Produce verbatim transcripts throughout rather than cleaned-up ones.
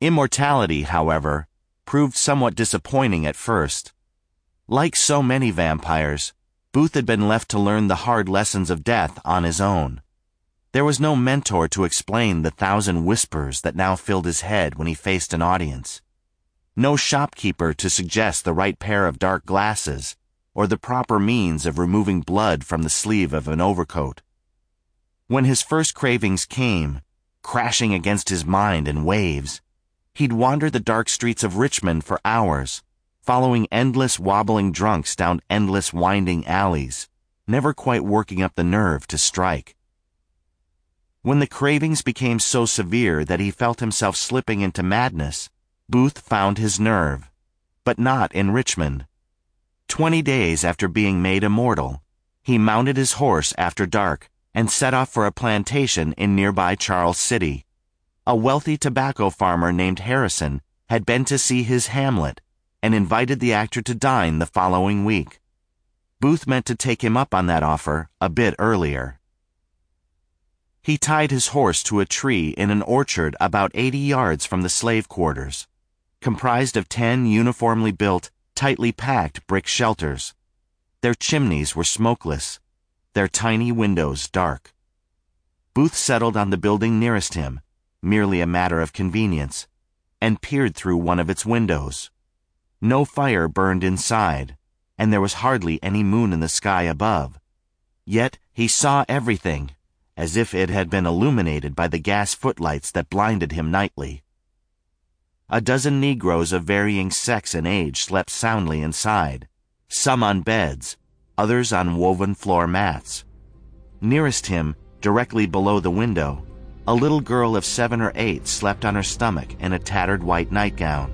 Immortality, however, proved somewhat disappointing at first. Like so many vampires, Booth had been left to learn the hard lessons of death on his own. There was no mentor to explain the thousand whispers that now filled his head when he faced an audience. No shopkeeper to suggest the right pair of dark glasses or the proper means of removing blood from the sleeve of an overcoat. When his first cravings came, crashing against his mind in waves, he'd wander the dark streets of Richmond for hours, following endless wobbling drunks down endless winding alleys, never quite working up the nerve to strike. When the cravings became so severe that he felt himself slipping into madness, Booth found his nerve, but not in Richmond. Twenty days after being made immortal, he mounted his horse after dark and set off for a plantation in nearby Charles City. A wealthy tobacco farmer named Harrison had been to see his Hamlet and invited the actor to dine the following week. Booth meant to take him up on that offer a bit earlier. He tied his horse to a tree in an orchard about eighty yards from the slave quarters, comprised of ten uniformly built, tightly packed brick shelters. Their chimneys were smokeless, their tiny windows dark. Booth settled on the building nearest him, merely a matter of convenience, and peered through one of its windows. No fire burned inside, and there was hardly any moon in the sky above. Yet he saw everything, as if it had been illuminated by the gas footlights that blinded him nightly. A dozen Negroes of varying sex and age slept soundly inside, some on beds, others on woven floor mats. Nearest him, directly below the window, a little girl of seven or eight slept on her stomach in a tattered white nightgown.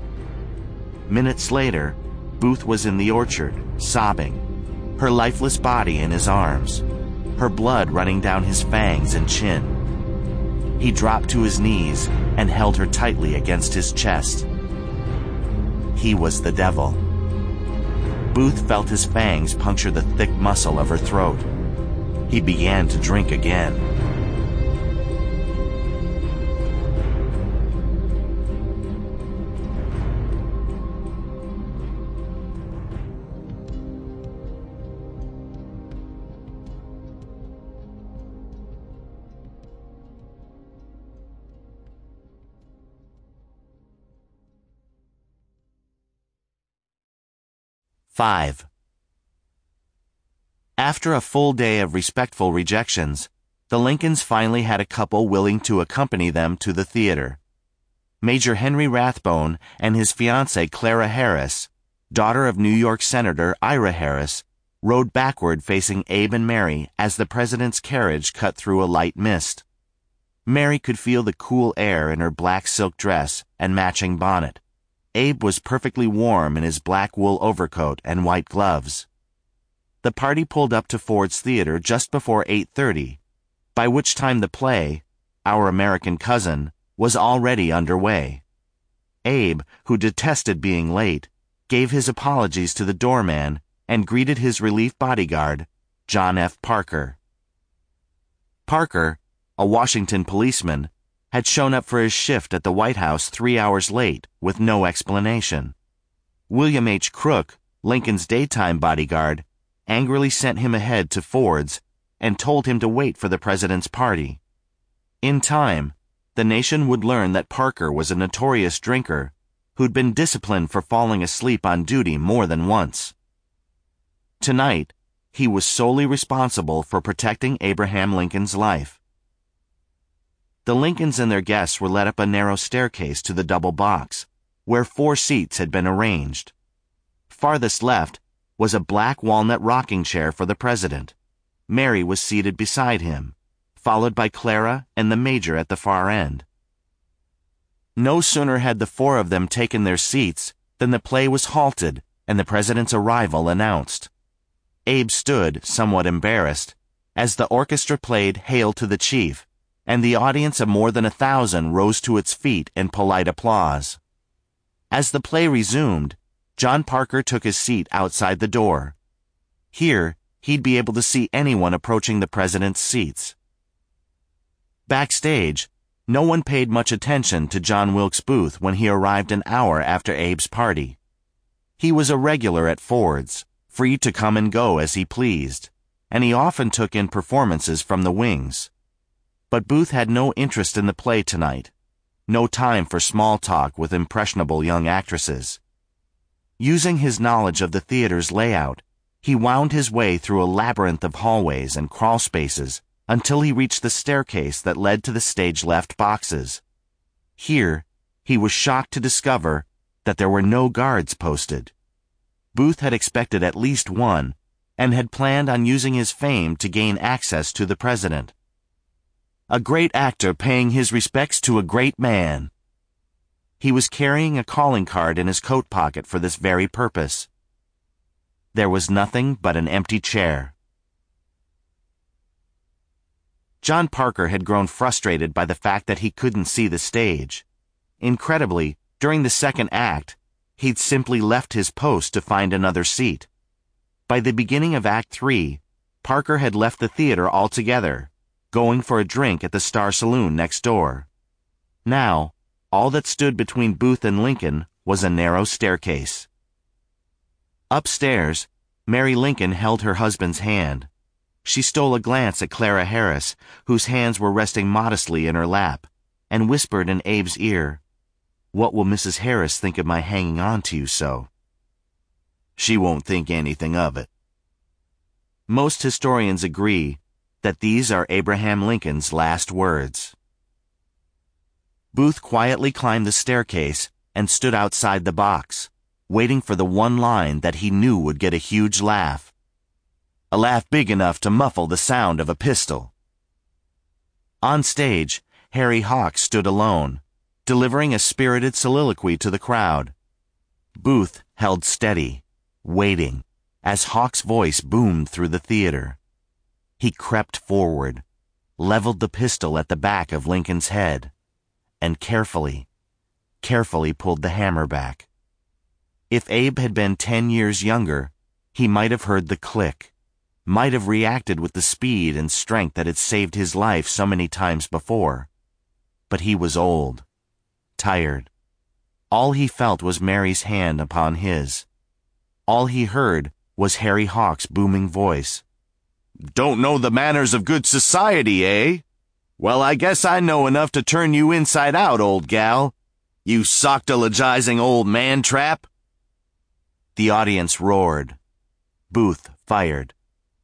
Minutes later, Booth was in the orchard, sobbing, her lifeless body in his arms, her blood running down his fangs and chin. He dropped to his knees and held her tightly against his chest. He was the devil. Booth felt his fangs puncture the thick muscle of her throat. He began to drink again. Five. After a full day of respectful rejections, the Lincolns finally had a couple willing to accompany them to the theater. Major Henry Rathbone and his fiancée Clara Harris, daughter of New York Senator Ira Harris, rode backward facing Abe and Mary as the president's carriage cut through a light mist. Mary could feel the cool air in her black silk dress and matching bonnet. Abe was perfectly warm in his black wool overcoat and white gloves. The party pulled up to Ford's Theater just before eight thirty, by which time the play, Our American Cousin, was already underway. Abe, who detested being late, gave his apologies to the doorman and greeted his relief bodyguard, John F. Parker. Parker, a Washington policeman, had shown up for his shift at the White House three hours late with no explanation. William H. Crook, Lincoln's daytime bodyguard, angrily sent him ahead to Ford's and told him to wait for the president's party. In time, the nation would learn that Parker was a notorious drinker who'd been disciplined for falling asleep on duty more than once. Tonight, he was solely responsible for protecting Abraham Lincoln's life. The Lincolns and their guests were led up a narrow staircase to the double box, where four seats had been arranged. Farthest left was a black walnut rocking chair for the president. Mary was seated beside him, followed by Clara and the Major at the far end. No sooner had the four of them taken their seats than the play was halted and the president's arrival announced. Abe stood, somewhat embarrassed, as the orchestra played Hail to the Chief, and the audience of more than a thousand rose to its feet in polite applause. As the play resumed, John Parker took his seat outside the door. Here, he'd be able to see anyone approaching the president's seats. Backstage, No one paid much attention to John Wilkes Booth when he arrived an hour after Abe's party. He was a regular at Ford's, free to come and go as he pleased, and he often took in performances from the wings. But Booth had no interest in the play tonight, no time for small talk with impressionable young actresses. Using his knowledge of the theater's layout, he wound his way through a labyrinth of hallways and crawl spaces until he reached the staircase that led to the stage-left boxes. Here, he was shocked to discover that there were no guards posted. Booth had expected at least one, and had planned on using his fame to gain access to the president. A great actor paying his respects to a great man. He was carrying a calling card in his coat pocket for this very purpose. There was nothing but an empty chair. John Parker had grown frustrated by the fact that he couldn't see the stage. Incredibly, during the second act, he'd simply left his post to find another seat. By the beginning of Act Three, Parker had left the theater altogether, going for a drink at the Star Saloon next door. Now, all that stood between Booth and Lincoln was a narrow staircase. Upstairs, Mary Lincoln held her husband's hand. She stole a glance at Clara Harris, whose hands were resting modestly in her lap, and whispered in Abe's ear, "What will Missus Harris think of my hanging on to you so?" "She won't think anything of it." Most historians agree that these are Abraham Lincoln's last words. Booth quietly climbed the staircase and stood outside the box, waiting for the one line that he knew would get a huge laugh. A laugh big enough to muffle the sound of a pistol. On stage, Harry Hawks stood alone, delivering a spirited soliloquy to the crowd. Booth held steady, waiting, as Hawks' voice boomed through the theater. He crept forward, leveled the pistol at the back of Lincoln's head, and carefully, carefully pulled the hammer back. If Abe had been ten years younger, he might have heard the click, might have reacted with the speed and strength that had saved his life so many times before. But he was old, tired. All he felt was Mary's hand upon his. All he heard was Harry Hawks' booming voice. "Don't know the manners of good society, eh? Well, I guess I know enough to turn you inside out, old gal. You soctologizing old man-trap." The audience roared. Booth fired.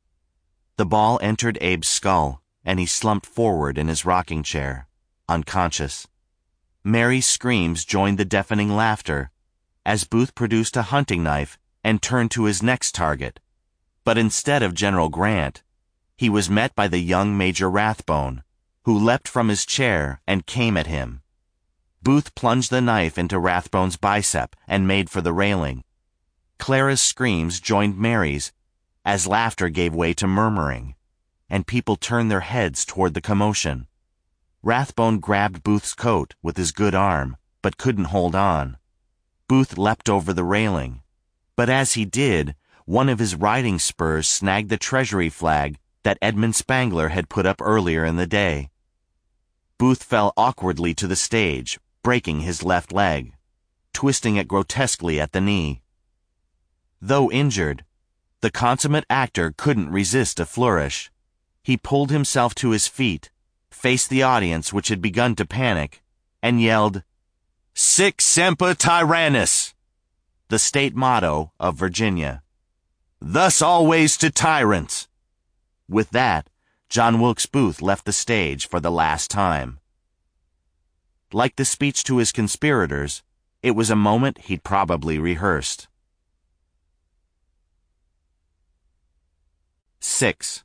The ball entered Abe's skull, and he slumped forward in his rocking chair, unconscious. Mary's screams joined the deafening laughter as Booth produced a hunting knife and turned to his next target. But instead of General Grant, he was met by the young Major Rathbone, who leapt from his chair and came at him. Booth plunged the knife into Rathbone's bicep and made for the railing. Clara's screams joined Mary's as laughter gave way to murmuring, and people turned their heads toward the commotion. Rathbone grabbed Booth's coat with his good arm, but couldn't hold on. Booth leapt over the railing, but as he did, one of his riding spurs snagged the Treasury flag that Edmund Spangler had put up earlier in the day. Booth fell awkwardly to the stage, breaking his left leg, twisting it grotesquely at the knee. Though injured, the consummate actor couldn't resist a flourish. He pulled himself to his feet, faced the audience which had begun to panic, and yelled, "Sic semper tyrannis," the state motto of Virginia. "Thus always to tyrants." With that, John Wilkes Booth left the stage for the last time. Like the speech to his conspirators, it was a moment he'd probably rehearsed. Six.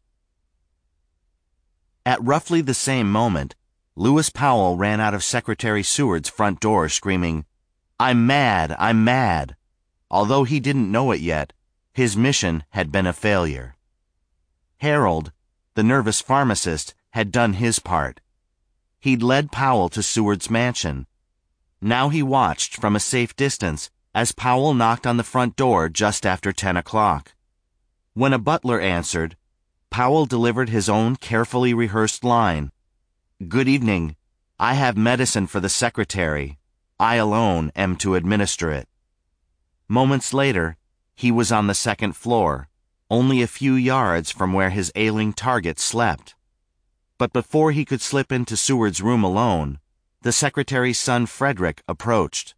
At roughly the same moment, Lewis Powell ran out of Secretary Seward's front door screaming, "I'm mad, I'm mad." Although he didn't know it yet, his mission had been a failure. Harold, the nervous pharmacist, had done his part. He'd led Powell to Seward's mansion. Now he watched from a safe distance as Powell knocked on the front door just after ten o'clock. When a butler answered, Powell delivered his own carefully rehearsed line. "Good evening. I have medicine for the secretary. I alone am to administer it. Moments later, he was on the second floor, only a few yards from where his ailing target slept. But before he could slip into Seward's room alone, the secretary's son Frederick approached.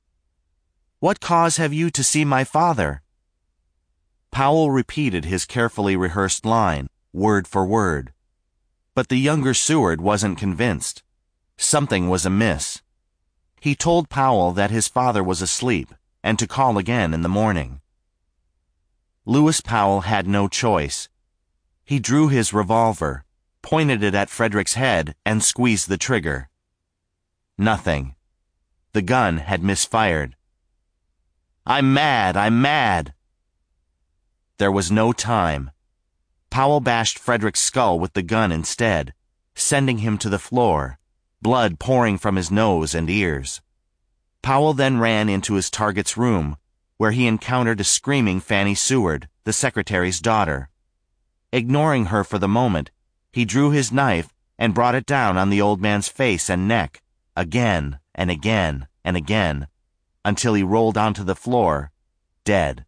"What cause have you to see my father?" Powell repeated his carefully rehearsed line, word for word. But the younger Seward wasn't convinced. Something was amiss. He told Powell that his father was asleep and to call again in the morning. Lewis Powell had no choice. He drew his revolver, pointed it at Frederick's head, and squeezed the trigger. Nothing. The gun had misfired. "I'm mad! I'm mad!" There was no time. Powell bashed Frederick's skull with the gun instead, sending him to the floor, blood pouring from his nose and ears. Powell then ran into his target's room, where he encountered a screaming Fanny Seward, the secretary's daughter. Ignoring her for the moment, he drew his knife and brought it down on the old man's face and neck, again and again and again, until he rolled onto the floor, dead.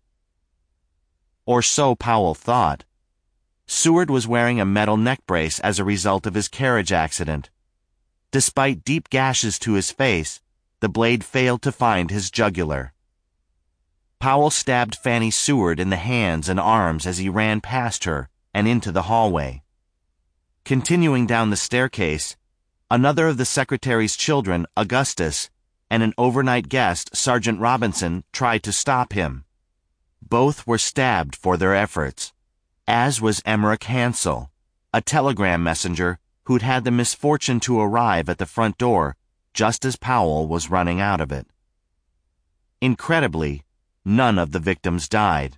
Or so Powell thought. Seward was wearing a metal neck brace as a result of his carriage accident. Despite deep gashes to his face, the blade failed to find his jugular. Powell stabbed Fanny Seward in the hands and arms as he ran past her and into the hallway. Continuing down the staircase, another of the secretary's children, Augustus, and an overnight guest, Sergeant Robinson, tried to stop him. Both were stabbed for their efforts, as was Emmerich Hansel, a telegram messenger who'd had the misfortune to arrive at the front door just as Powell was running out of it. Incredibly, none of the victims died.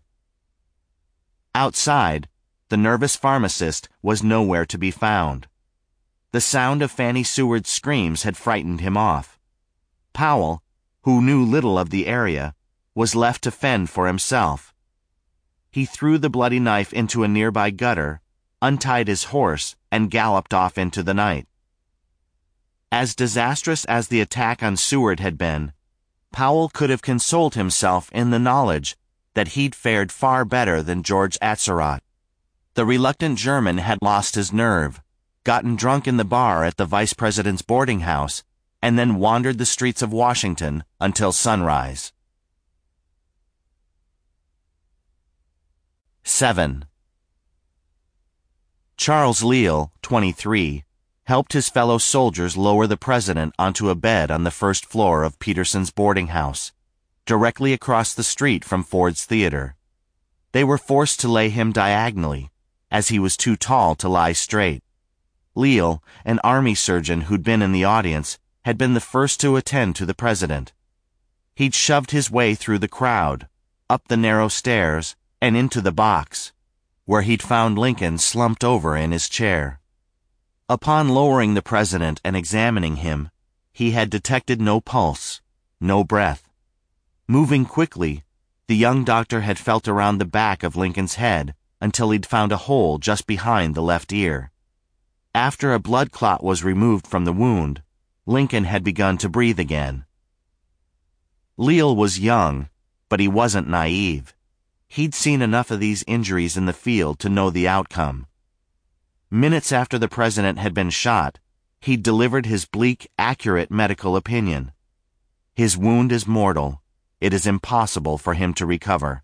Outside, the nervous pharmacist was nowhere to be found. The sound of Fanny Seward's screams had frightened him off. Powell, who knew little of the area, was left to fend for himself. He threw the bloody knife into a nearby gutter, untied his horse, and galloped off into the night. As disastrous as the attack on Seward had been, Powell could have consoled himself in the knowledge that he'd fared far better than George Atzerodt. The reluctant German had lost his nerve, gotten drunk in the bar at the vice president's boarding house, and then wandered the streets of Washington until sunrise. seven. Charles Leal, twenty-three, helped his fellow soldiers lower the president onto a bed on the first floor of Peterson's boarding house, directly across the street from Ford's Theater. They were forced to lay him diagonally, as he was too tall to lie straight. Leal, an army surgeon who'd been in the audience, had been the first to attend to the president. He'd shoved his way through the crowd, up the narrow stairs, and into the box, where he'd found Lincoln slumped over in his chair. Upon lowering the president and examining him, he had detected no pulse, no breath. Moving quickly, the young doctor had felt around the back of Lincoln's head until he'd found a hole just behind the left ear. After a blood clot was removed from the wound, Lincoln had begun to breathe again. Leal was young, but he wasn't naive. He'd seen enough of these injuries in the field to know the outcome. Minutes after the president had been shot, he'd delivered his bleak, accurate medical opinion. His wound is mortal. It is impossible for him to recover.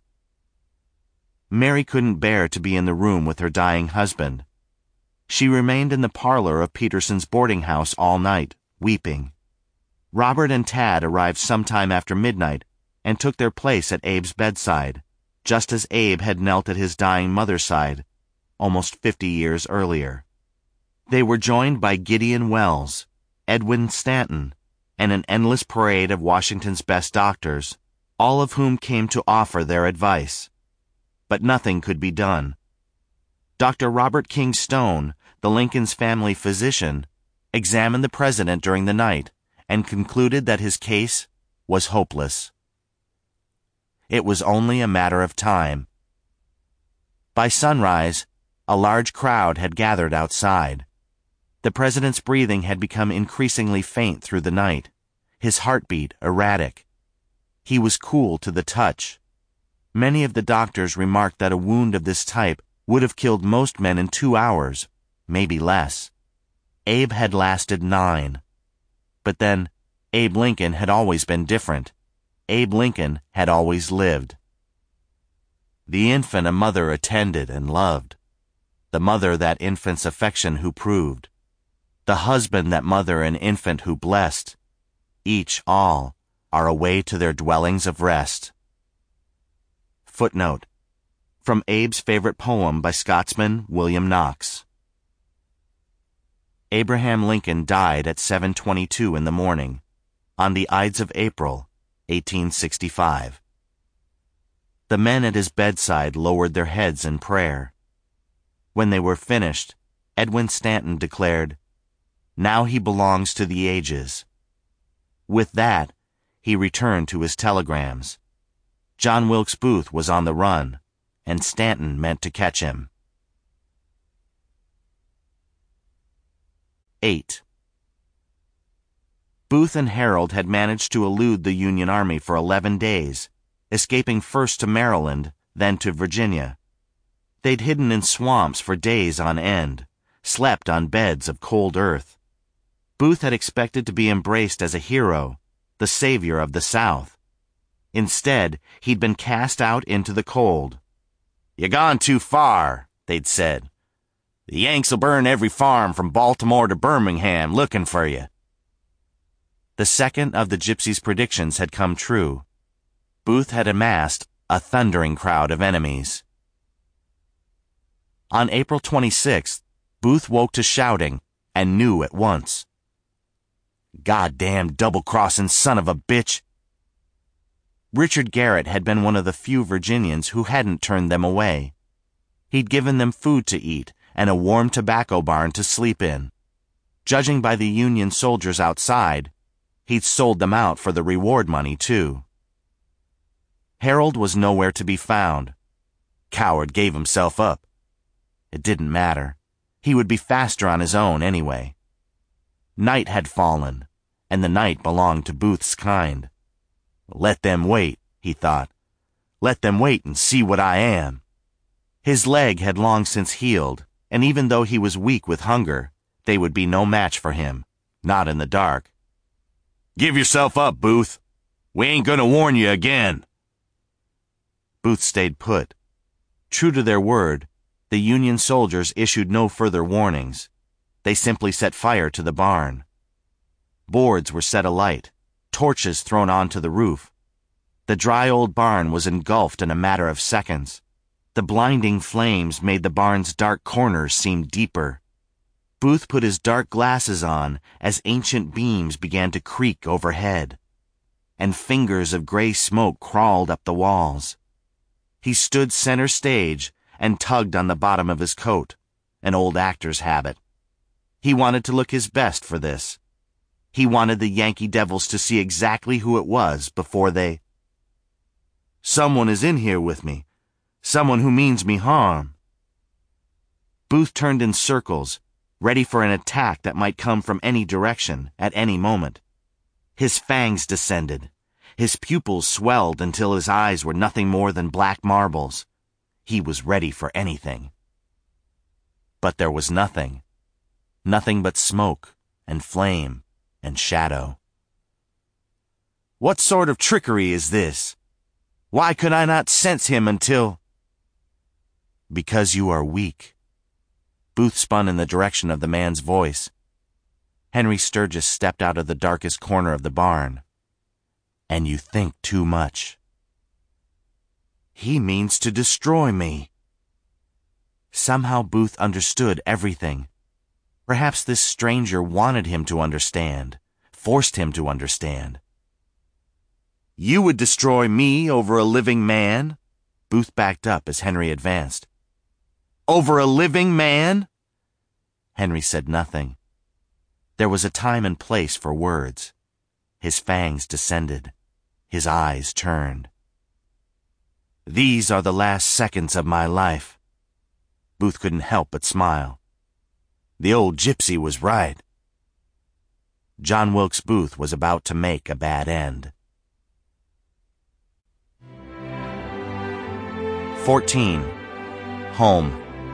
Mary couldn't bear to be in the room with her dying husband. She remained in the parlor of Peterson's boarding house all night, weeping. Robert and Tad arrived sometime after midnight and took their place at Abe's bedside, just as Abe had knelt at his dying mother's side almost fifty years earlier. They were joined by Gideon Wells, Edwin Stanton, and an endless parade of Washington's best doctors, all of whom came to offer their advice. But nothing could be done. Doctor Robert King Stone, the Lincoln's family physician, examined the president during the night and concluded that his case was hopeless. It was only a matter of time. By sunrise, a large crowd had gathered outside. The president's breathing had become increasingly faint through the night, his heartbeat erratic. He was cool to the touch. Many of the doctors remarked that a wound of this type would have killed most men in two hours, maybe less. Abe had lasted nine. But then, Abe Lincoln had always been different. Abe Lincoln had always lived. The infant a mother attended and loved. The mother that infant's affection who proved. The husband that mother and infant who blessed. Each, all, are away to their dwellings of rest. Footnote. From Abe's favorite poem by Scotsman William Knox. Abraham Lincoln died at seven twenty-two in the morning, on the Ides of April, eighteen sixty-five. The men at his bedside lowered their heads in prayer. When they were finished, Edwin Stanton declared, "Now he belongs to the ages." With that, he returned to his telegrams. John Wilkes Booth was on the run, and Stanton meant to catch him. eight. Booth and Herold had managed to elude the Union Army for eleven days, escaping first to Maryland, then to Virginia. They'd hidden in swamps for days on end, slept on beds of cold earth. Booth had expected to be embraced as a hero, the savior of the South. Instead, he'd been cast out into the cold. "You gone too far," they'd said. "The Yanks'll burn every farm from Baltimore to Birmingham looking for you." The second of the gypsies' predictions had come true. Booth had amassed a thundering crowd of enemies. On April twenty-sixth, Booth woke to shouting and knew at once. "Goddamn double-crossing son of a bitch!" Richard Garrett had been one of the few Virginians who hadn't turned them away. He'd given them food to eat and a warm tobacco barn to sleep in. Judging by the Union soldiers outside, he'd sold them out for the reward money, too. Herold was nowhere to be found. Coward gave himself up. It didn't matter. He would be faster on his own anyway. Night had fallen, and the night belonged to Booth's kind. Let them wait, he thought. Let them wait and see what I am. His leg had long since healed, and even though he was weak with hunger, they would be no match for him, not in the dark. "Give yourself up, Booth. We ain't gonna warn you again." Booth stayed put. True to their word, the Union soldiers issued no further warnings. They simply set fire to the barn. Boards were set alight, torches thrown onto the roof. The dry old barn was engulfed in a matter of seconds. The blinding flames made the barn's dark corners seem deeper. Booth put his dark glasses on as ancient beams began to creak overhead, and fingers of gray smoke crawled up the walls. He stood center stage and tugged on the bottom of his coat, an old actor's habit. He wanted to look his best for this. He wanted the Yankee Devils to see exactly who it was before they... "Someone is in here with me. Someone who means me harm." Booth turned in circles, ready for an attack that might come from any direction, at any moment. His fangs descended. His pupils swelled until his eyes were nothing more than black marbles. He was ready for anything. But there was nothing. Nothing but smoke and flame and shadow. "What sort of trickery is this? Why could I not sense him until—" "Because you are weak." Booth spun in the direction of the man's voice. Henry Sturgis stepped out of the darkest corner of the barn. "And you think too much." "He means to destroy me." Somehow Booth understood everything. Perhaps this stranger wanted him to understand, forced him to understand. "You would destroy me over a living man?" Booth backed up as Henry advanced. "Over a living man?" Henry said nothing. There was a time and place for words. His fangs descended. His eyes turned. "These are the last seconds of my life." Booth couldn't help but smile. The old gypsy was right. John Wilkes Booth was about to make a bad end. fourteen. Home.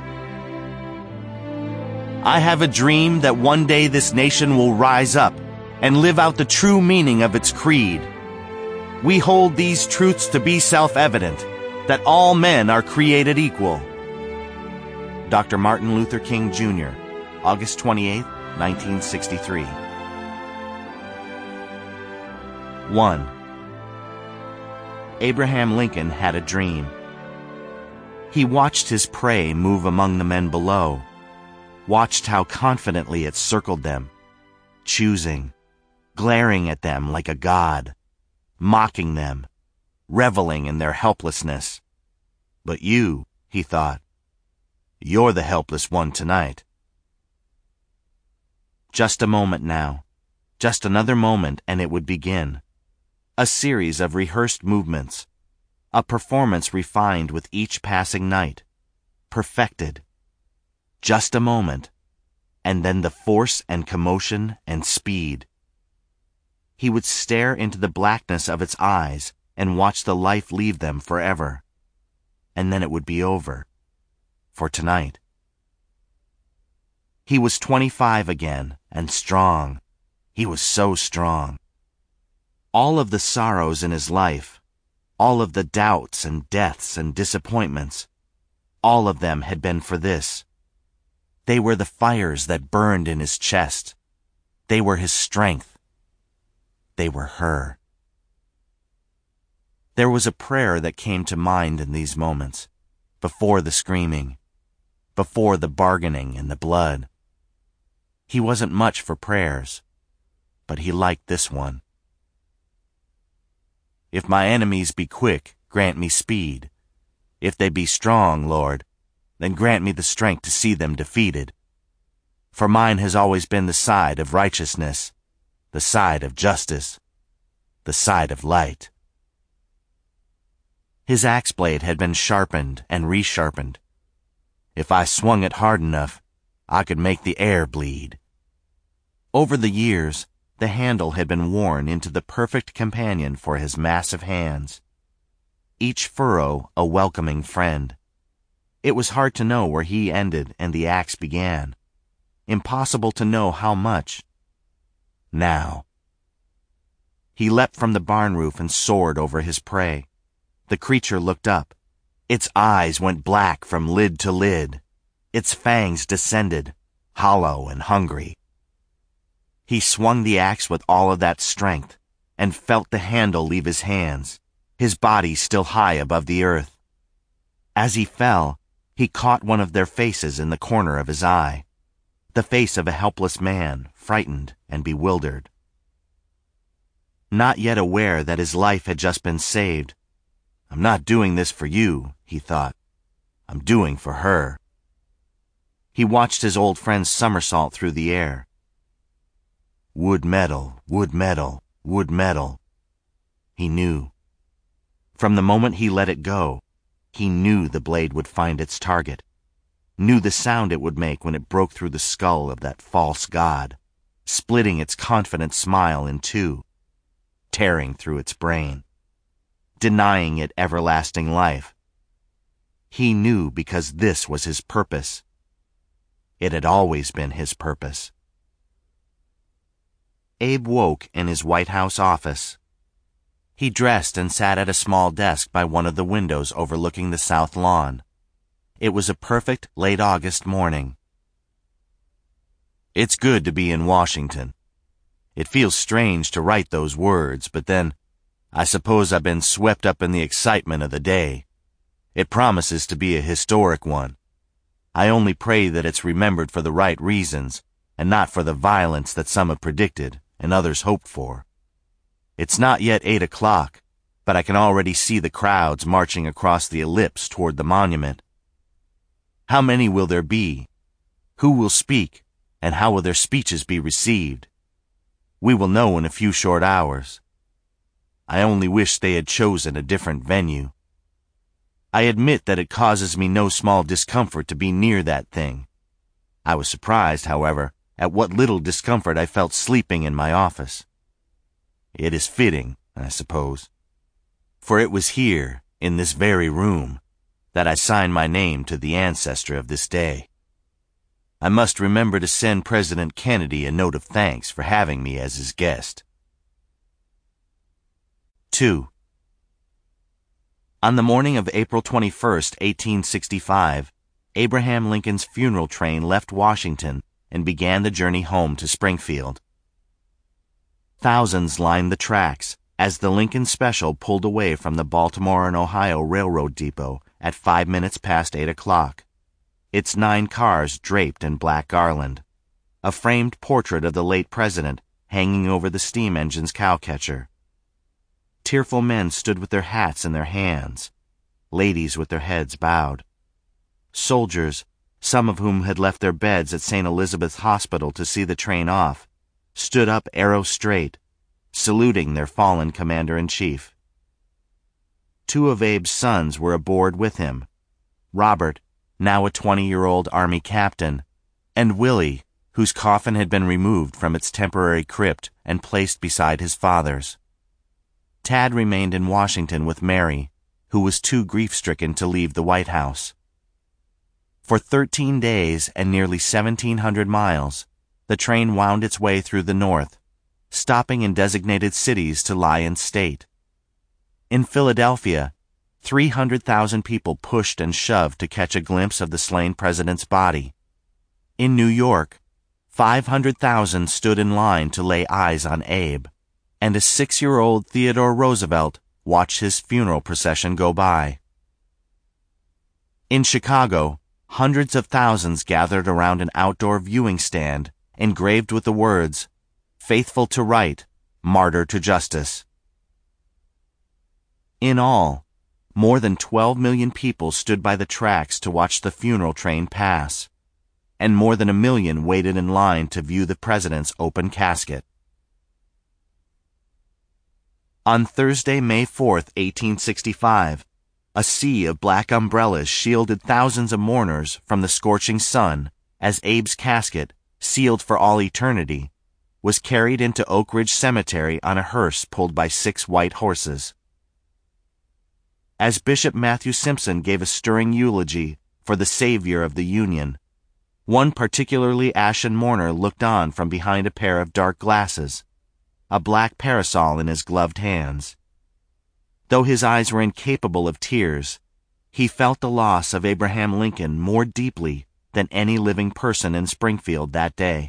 I have a dream that one day this nation will rise up and live out the true meaning of its creed. We hold these truths to be self-evident, that all men are created equal. Doctor Martin Luther King, Junior, August twenty-eighth, nineteen sixty-three. one. Abraham Lincoln had a dream. He watched his prey move among the men below, watched how confidently it circled them, choosing, glaring at them like a god, mocking them, reveling in their helplessness. But you, he thought, you're the helpless one tonight. Just a moment now, just another moment and it would begin. A series of rehearsed movements, a performance refined with each passing night, perfected. Just a moment, and then the force and commotion and speed. He would stare into the blackness of its eyes and watch the life leave them forever. And then it would be over. For tonight. He was twenty-five again, and strong. He was so strong. All of the sorrows in his life, all of the doubts and deaths and disappointments, all of them had been for this. They were the fires that burned in his chest. They were his strength. They were her. There was a prayer that came to mind in these moments, before the screaming, before the bargaining and the blood. He wasn't much for prayers, but he liked this one. If my enemies be quick, grant me speed. If they be strong, Lord, then grant me the strength to see them defeated. For mine has always been the side of righteousness, the side of justice, the side of light. His axe blade had been sharpened and resharpened. If I swung it hard enough, I could make the air bleed. Over the years, the handle had been worn into the perfect companion for his massive hands. Each furrow a welcoming friend. It was hard to know where he ended and the axe began. Impossible to know how much. Now. He leapt from the barn roof and soared over his prey. The creature looked up. Its eyes went black from lid to lid. Its fangs descended, hollow and hungry. He swung the axe with all of that strength and felt the handle leave his hands, his body still high above the earth. As he fell, he caught one of their faces in the corner of his eye, the face of a helpless man, frightened and bewildered. Not yet aware that his life had just been saved. I'm not doing this for you, he thought. I'm doing for her. He watched his old friend somersault through the air. Wood metal, wood metal, wood metal. He knew. From the moment he let it go, he knew the blade would find its target, knew the sound it would make when it broke through the skull of that false god, splitting its confident smile in two, tearing through its brain, denying it everlasting life. He knew because this was his purpose. It had always been his purpose. Abe woke in his White House office. He dressed and sat at a small desk by one of the windows overlooking the south lawn. It was a perfect late August morning. It's good to be in Washington. It feels strange to write those words, but then I suppose I've been swept up in the excitement of the day. It promises to be a historic one. I only pray that it's remembered for the right reasons and not for the violence that some have predicted and others hoped for. It's not yet eight o'clock, but I can already see the crowds marching across the ellipse toward the monument. How many will there be? Who will speak, and how will their speeches be received? We will know in a few short hours. I only wish they had chosen a different venue. I admit that it causes me no small discomfort to be near that thing. I was surprised, however, at what little discomfort I felt sleeping in my office. It is fitting, I suppose, for it was here, in this very room, that I signed my name to the ancestor of this day. I must remember to send President Kennedy a note of thanks for having me as his guest. two. On the morning of April twenty-first, eighteen sixty-five, Abraham Lincoln's funeral train left Washington and began the journey home to Springfield. Thousands lined the tracks as the Lincoln Special pulled away from the Baltimore and Ohio Railroad Depot at five minutes past eight o'clock, its nine cars draped in black garland, a framed portrait of the late president hanging over the steam engine's cowcatcher. Tearful men stood with their hats in their hands, ladies with their heads bowed. Soldiers, some of whom had left their beds at Saint Elizabeth's Hospital to see the train off, stood up arrow straight, saluting their fallen commander-in-chief. Two of Abe's sons were aboard with him, Robert, now a twenty-year-old Army captain, and Willie, whose coffin had been removed from its temporary crypt and placed beside his father's. Tad remained in Washington with Mary, who was too grief-stricken to leave the White House. For thirteen days and nearly seventeen hundred miles, the train wound its way through the North, stopping in designated cities to lie in state. In Philadelphia, three hundred thousand people pushed and shoved to catch a glimpse of the slain president's body. In New York, five hundred thousand stood in line to lay eyes on Abe, and a six-year-old Theodore Roosevelt watched his funeral procession go by. In Chicago, hundreds of thousands gathered around an outdoor viewing stand engraved with the words, "Faithful to right, martyr to justice." In all, more than twelve million people stood by the tracks to watch the funeral train pass, and more than a million waited in line to view the president's open casket. On Thursday, May fourth, eighteen sixty-five, a sea of black umbrellas shielded thousands of mourners from the scorching sun as Abe's casket, sealed for all eternity, was carried into Oak Ridge Cemetery on a hearse pulled by six white horses. As Bishop Matthew Simpson gave a stirring eulogy for the savior of the Union, one particularly ashen mourner looked on from behind a pair of dark glasses, a black parasol in his gloved hands. Though his eyes were incapable of tears, he felt the loss of Abraham Lincoln more deeply than any living person in Springfield that day.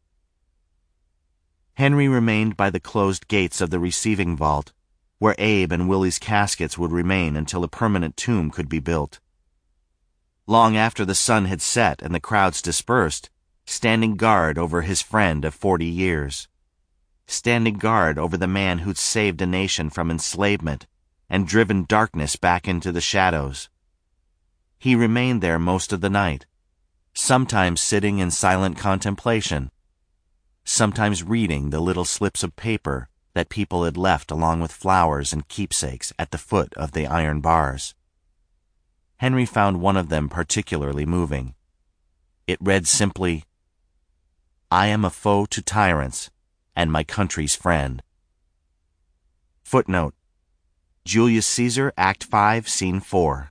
Henry remained by the closed gates of the receiving vault, where Abe and Willie's caskets would remain until a permanent tomb could be built. Long after the sun had set and the crowds dispersed, standing guard over his friend of forty years. Standing guard over the man who'd saved a nation from enslavement and driven darkness back into the shadows. He remained there most of the night, sometimes sitting in silent contemplation, sometimes reading the little slips of paper that people had left along with flowers and keepsakes at the foot of the iron bars. Henry found one of them particularly moving. It read simply, "I am a foe to tyrants, and my country's friend." Footnote: Julius Caesar, Act five, Scene four.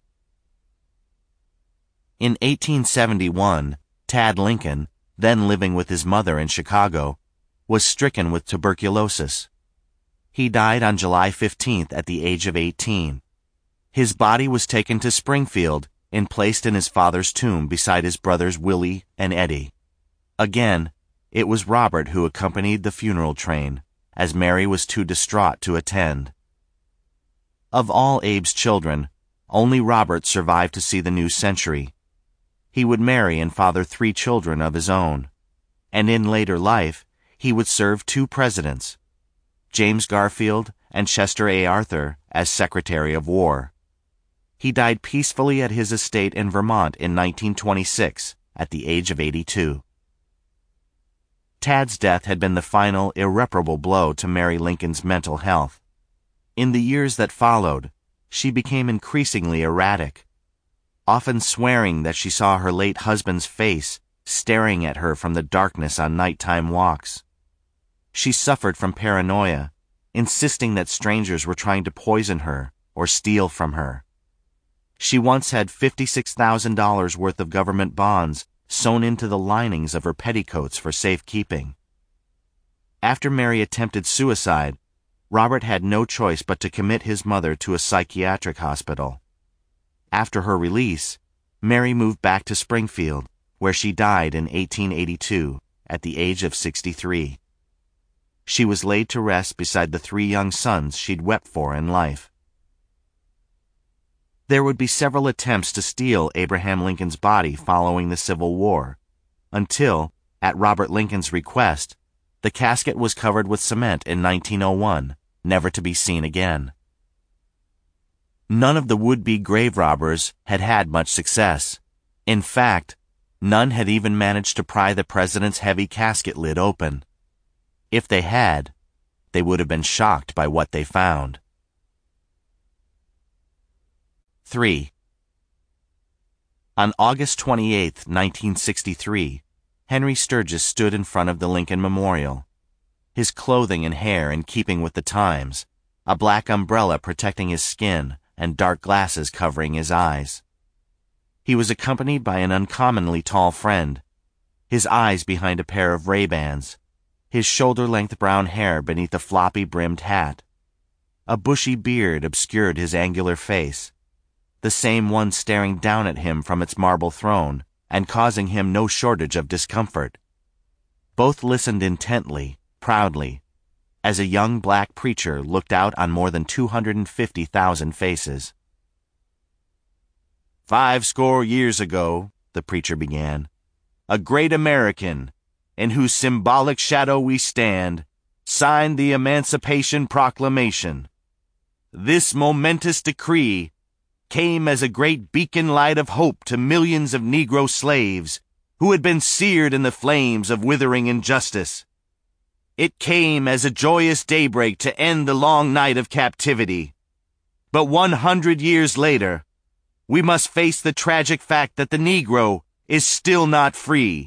In eighteen seventy-one, Tad Lincoln, then living with his mother in Chicago, was stricken with tuberculosis. He died on July fifteenth at the age of eighteen. His body was taken to Springfield and placed in his father's tomb beside his brothers Willie and Eddie. Again, it was Robert who accompanied the funeral train, as Mary was too distraught to attend. Of all Abe's children, only Robert survived to see the new century. He would marry and father three children of his own, and in later life he would serve two presidents, James Garfield and Chester A. Arthur, as Secretary of War. He died peacefully at his estate in Vermont in nineteen twenty-six, at the age of eighty-two. Tad's death had been the final, irreparable blow to Mary Lincoln's mental health. In the years that followed, she became increasingly erratic, often swearing that she saw her late husband's face staring at her from the darkness on nighttime walks. She suffered from paranoia, insisting that strangers were trying to poison her or steal from her. She once had fifty-six thousand dollars worth of government bonds sewn into the linings of her petticoats for safekeeping. After Mary attempted suicide, Robert had no choice but to commit his mother to a psychiatric hospital. After her release, Mary moved back to Springfield, where she died in eighteen eighty-two at the age of sixty-three. She was laid to rest beside the three young sons she'd wept for in life. There would be several attempts to steal Abraham Lincoln's body following the Civil War, until, at Robert Lincoln's request, the casket was covered with cement in nineteen oh one, never to be seen again. None of the would-be grave robbers had had much success. In fact, none had even managed to pry the president's heavy casket lid open. If they had, they would have been shocked by what they found. three. On August twenty-eighth, nineteen sixty-three, Henry Sturgis stood in front of the Lincoln Memorial. His clothing and hair in keeping with the times, a black umbrella protecting his skin, and dark glasses covering his eyes. He was accompanied by an uncommonly tall friend, his eyes behind a pair of Ray-Bans, his shoulder-length brown hair beneath a floppy-brimmed hat. A bushy beard obscured his angular face, the same one staring down at him from its marble throne and causing him no shortage of discomfort. Both listened intently, proudly, as a young black preacher looked out on more than two hundred fifty thousand faces. Five score years ago, the preacher began, a great American, in whose symbolic shadow we stand, signed the Emancipation Proclamation. This momentous decree came as a great beacon light of hope to millions of Negro slaves who had been seared in the flames of withering injustice. It came as a joyous daybreak to end the long night of captivity. But one hundred years later, we must face the tragic fact that the Negro is still not free.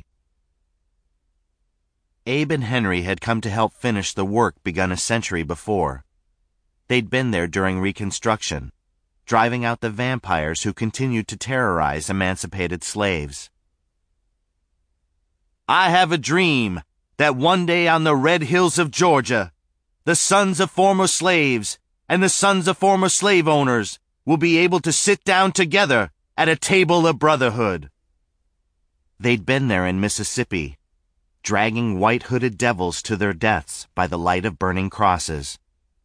Abe and Henry had come to help finish the work begun a century before. They'd been there during Reconstruction, driving out the vampires who continued to terrorize emancipated slaves. I have a dream that one day on the red hills of Georgia, the sons of former slaves and the sons of former slave owners will be able to sit down together at a table of brotherhood. They'd been there in Mississippi, dragging white-hooded devils to their deaths by the light of burning crosses.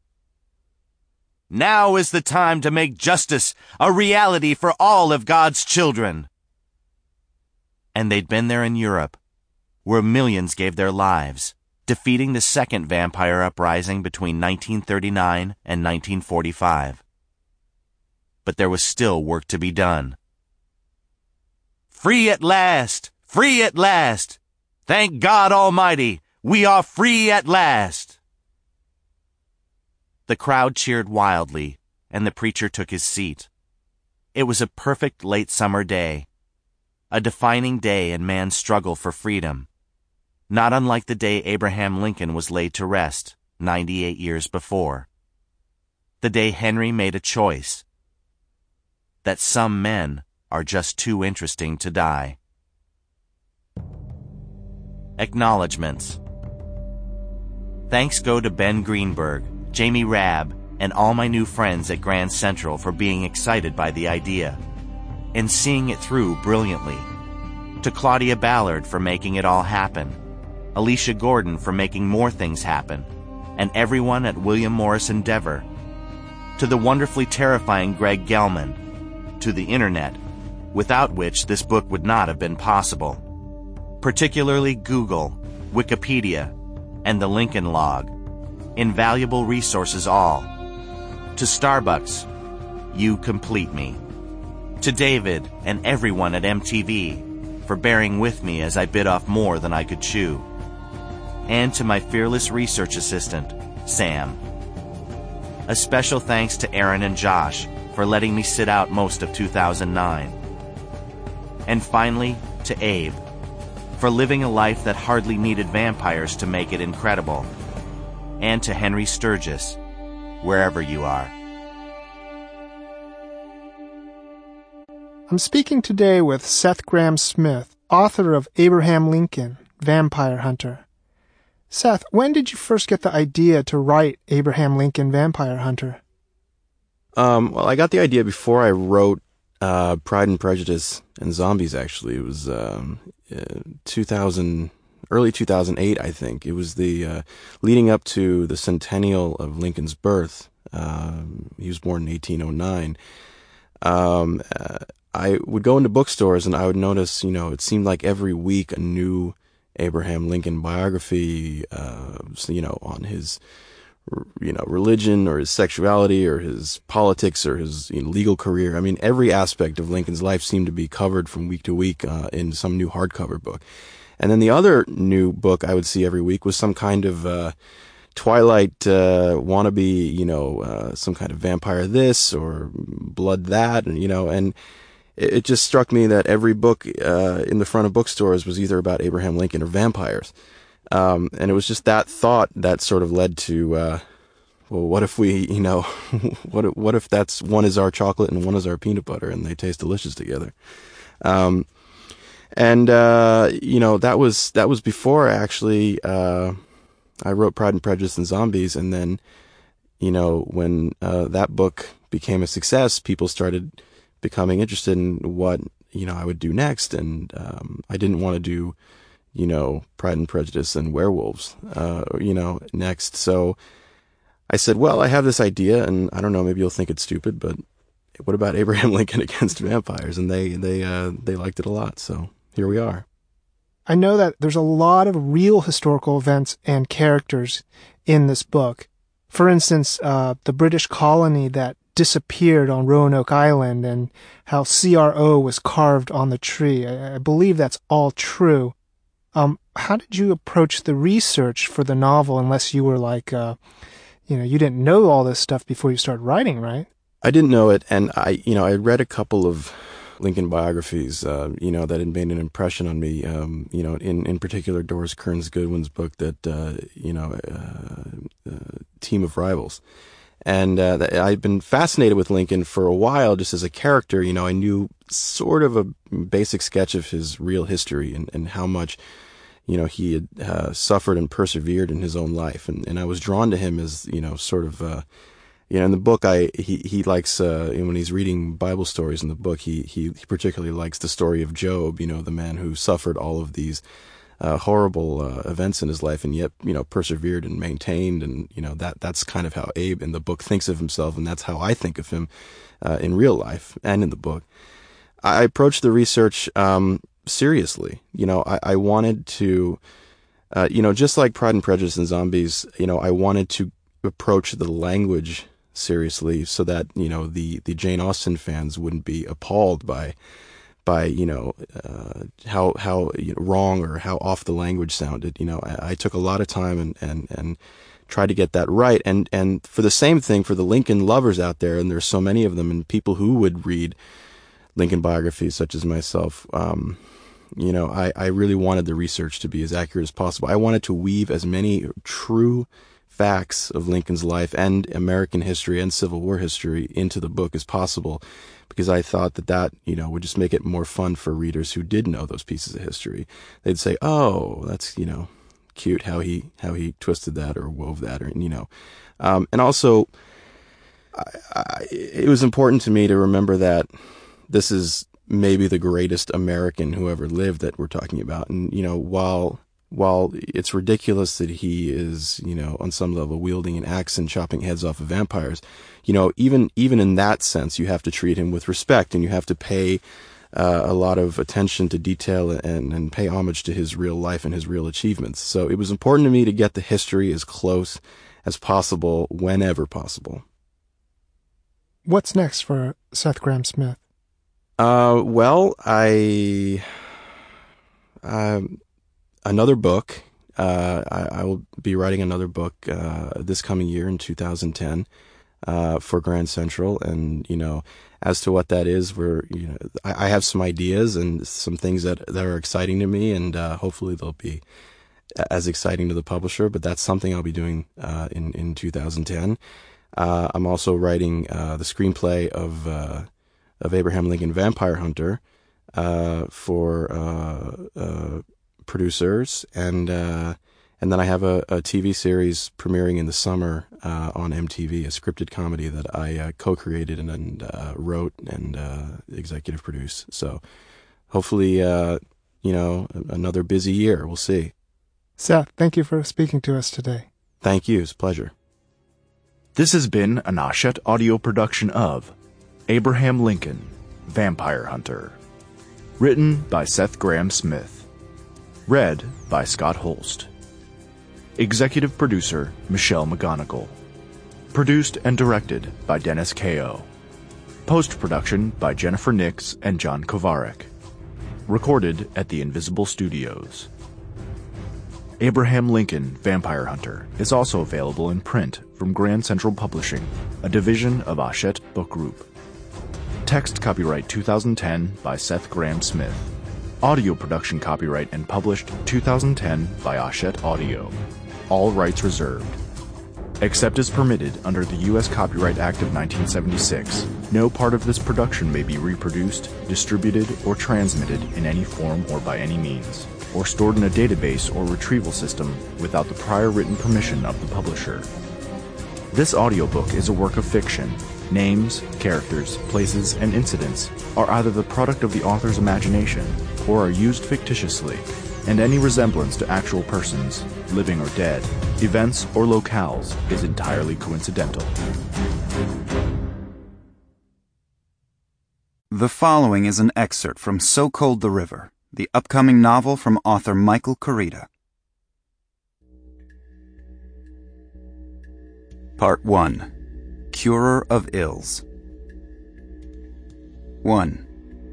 Now is the time to make justice a reality for all of God's children. And they'd been there in Europe, where millions gave their lives, defeating the second vampire uprising between nineteen thirty-nine and nineteen forty-five. But there was still work to be done. Free at last! Free at last! Thank God Almighty, we are free at last! The crowd cheered wildly, and the preacher took his seat. It was a perfect late summer day, a defining day in man's struggle for freedom, not unlike the day Abraham Lincoln was laid to rest ninety-eight years before. The day Henry made a choice, that some men are just too interesting to die. Acknowledgements. Thanks go to Ben Greenberg, Jamie Rabb, and all my new friends at Grand Central for being excited by the idea and seeing it through brilliantly. To Claudia Ballard for making it all happen, Alicia Gordon for making more things happen, and everyone at William Morris Endeavor. To the wonderfully terrifying Greg Gelman. To the Internet, without which this book would not have been possible. Particularly Google, Wikipedia, and the Lincoln Log. Invaluable resources all. To Starbucks, you complete me. To David and everyone at M T V for bearing with me as I bit off more than I could chew. And to my fearless research assistant, Sam. A special thanks to Aaron and Josh for letting me sit out most of two thousand nine. And finally, to Abe, for living a life that hardly needed vampires to make it incredible. And to Henry Sturgis, wherever you are. I'm speaking today with Seth Grahame-Smith, author of Abraham Lincoln, Vampire Hunter. Seth, when did you first get the idea to write Abraham Lincoln, Vampire Hunter? Um, well, I got the idea before I wrote uh, Pride and Prejudice and Zombies, actually. It was um, uh, two thousand, early two thousand eight, I think. It was the uh, leading up to the centennial of Lincoln's birth. Um, he was born in eighteen oh nine. Um, uh, I would go into bookstores and I would notice, you know, it seemed like every week a new Abraham Lincoln biography, uh, you know, on his, you know, religion or his sexuality or his politics or his you know, legal career. I mean, every aspect of Lincoln's life seemed to be covered from week to week uh, in some new hardcover book. And then the other new book I would see every week was some kind of uh, Twilight uh, wannabe, you know, uh, some kind of vampire this or blood that, and you know, and it, it just struck me that every book uh, in the front of bookstores was either about Abraham Lincoln or vampires. Um, and it was just that thought that sort of led to, uh, well, what if we, you know, what if, what if that's one is our chocolate and one is our peanut butter and they taste delicious together? Um, and, uh, you know, that was, that was before actually, uh, I wrote Pride and Prejudice and Zombies. And then, you know, when, uh, that book became a success, people started becoming interested in what, you know, I would do next. And, um, I didn't want to do, you know, Pride and Prejudice and werewolves, uh, you know, next. So I said, well, I have this idea and I don't know, maybe you'll think it's stupid, but what about Abraham Lincoln against vampires? And they, they, uh, they liked it a lot. So here we are. I know that there's a lot of real historical events and characters in this book. For instance, uh, the British colony that disappeared on Roanoke Island and how C R O was carved on the tree. I, I believe that's all true. Um, how did you approach the research for the novel unless you were like, uh, you know, you didn't know all this stuff before you started writing, right? I didn't know it. And I, you know, I read a couple of Lincoln biographies, uh, you know, that had made an impression on me. Um, you know, in, in particular, Doris Kearns Goodwin's book that, uh, you know, uh, uh, Team of Rivals. And, uh, that I'd been fascinated with Lincoln for a while, just as a character. You know, I knew sort of a basic sketch of his real history and, and how much, you know, he had, uh, suffered and persevered in his own life. And, and I was drawn to him as, you know, sort of, uh, you know, in the book, I, he, he likes, uh, when he's reading Bible stories in the book, he, he, he particularly likes the story of Job, you know, the man who suffered all of these, uh, horrible, uh, events in his life and yet, you know, persevered and maintained. And, you know, that, that's kind of how Abe in the book thinks of himself. And that's how I think of him, uh, in real life and in the book. I approached the research, um, seriously. You know, I, I wanted to, uh, you know, just like Pride and Prejudice and Zombies, you know, I wanted to approach the language seriously so that, you know, the, the Jane Austen fans wouldn't be appalled by, by, you know, uh, how, how you know, wrong or how off the language sounded. You know, I, I took a lot of time and, and, and tried to get that right. And, and for the same thing for the Lincoln lovers out there, and there's so many of them, and people who would read Lincoln biographies such as myself, um, you know, I, I really wanted the research to be as accurate as possible. I wanted to weave as many true facts of Lincoln's life and American history and Civil War history into the book as possible, because I thought that that, you know, would just make it more fun for readers who did know those pieces of history. They'd say, oh, that's, you know, cute how he, how he twisted that or wove that, or, you know, um, and also I, I, it was important to me to remember that this is maybe the greatest American who ever lived that we're talking about. And, you know, while, while it's ridiculous that he is, you know, on some level wielding an axe and chopping heads off of vampires, you know, even, even in that sense, you have to treat him with respect and you have to pay uh, a lot of attention to detail and, and pay homage to his real life and his real achievements. So it was important to me to get the history as close as possible whenever possible. What's next for Seth Grahame-Smith? Uh, well, I, um, another book, uh, I, I will be writing another book, uh, this coming year in two thousand ten. uh, for Grand Central. And, you know, as to what that is, we're, you know, I, I have some ideas and some things that, that are exciting to me, and uh, hopefully they'll be as exciting to the publisher, but that's something I'll be doing uh, in, in two thousand ten. Uh, I'm also writing uh, the screenplay of uh, of Abraham Lincoln Vampire Hunter uh, for uh, uh, producers, and uh, and then I have a, a T V series premiering in the summer uh, on M T V, a scripted comedy that I uh, co-created and, and uh, wrote and uh, executive produced. So hopefully, uh, you know, another busy year. We'll see. Seth, thank you for speaking to us today. Thank you. It's a pleasure. This has been an Hachette audio production of Abraham Lincoln, Vampire Hunter. Written by Seth Grahame-Smith. Read by Scott Holst. Executive producer Michelle McGonigal. Produced and directed by Dennis Kao. Post-production by Jennifer Nix and John Kovarek. Recorded at the Invisible Studios. Abraham Lincoln Vampire Hunter is also available in print from Grand Central Publishing, a division of Hachette Book Group. Text copyright two thousand ten by Seth Grahame-Smith. Audio production copyright and published two thousand ten by Hachette Audio. All rights reserved. Except as permitted under the U S Copyright Act of nineteen seventy-six, no part of this production may be reproduced, distributed, or transmitted in any form or by any means, or stored in a database or retrieval system without the prior written permission of the publisher. This audiobook is a work of fiction. Names, characters, places, and incidents are either the product of the author's imagination or are used fictitiously, and any resemblance to actual persons, living or dead, events or locales is entirely coincidental. The following is an excerpt from So Cold the River, the upcoming novel from author Michael Kurita. Part one. Curer of Ills. one.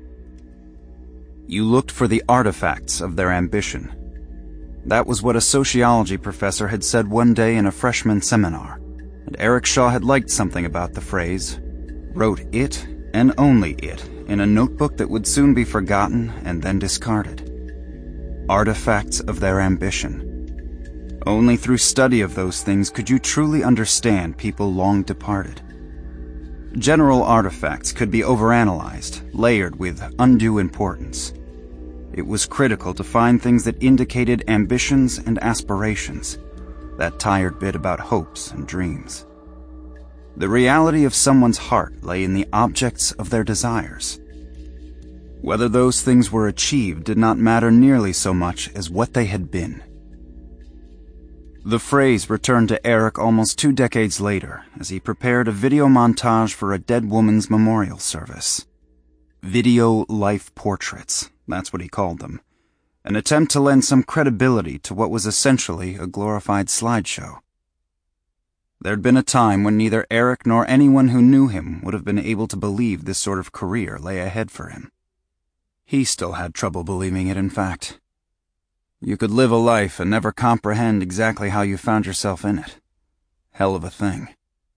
You looked for the artifacts of their ambition. That was what a sociology professor had said one day in a freshman seminar, and Eric Shaw had liked something about the phrase, wrote it, and only it, in a notebook that would soon be forgotten and then discarded. Artifacts of their ambition. Only through study of those things could you truly understand people long departed. General artifacts could be overanalyzed, layered with undue importance. It was critical to find things that indicated ambitions and aspirations, that tired bit about hopes and dreams. The reality of someone's heart lay in the objects of their desires. Whether those things were achieved did not matter nearly so much as what they had been. The phrase returned to Eric almost two decades later as he prepared a video montage for a dead woman's memorial service. Video life portraits, that's what he called them. An attempt to lend some credibility to what was essentially a glorified slideshow. There'd been a time when neither Eric nor anyone who knew him would have been able to believe this sort of career lay ahead for him. He still had trouble believing it, in fact. You could live a life and never comprehend exactly how you found yourself in it. Hell of a thing.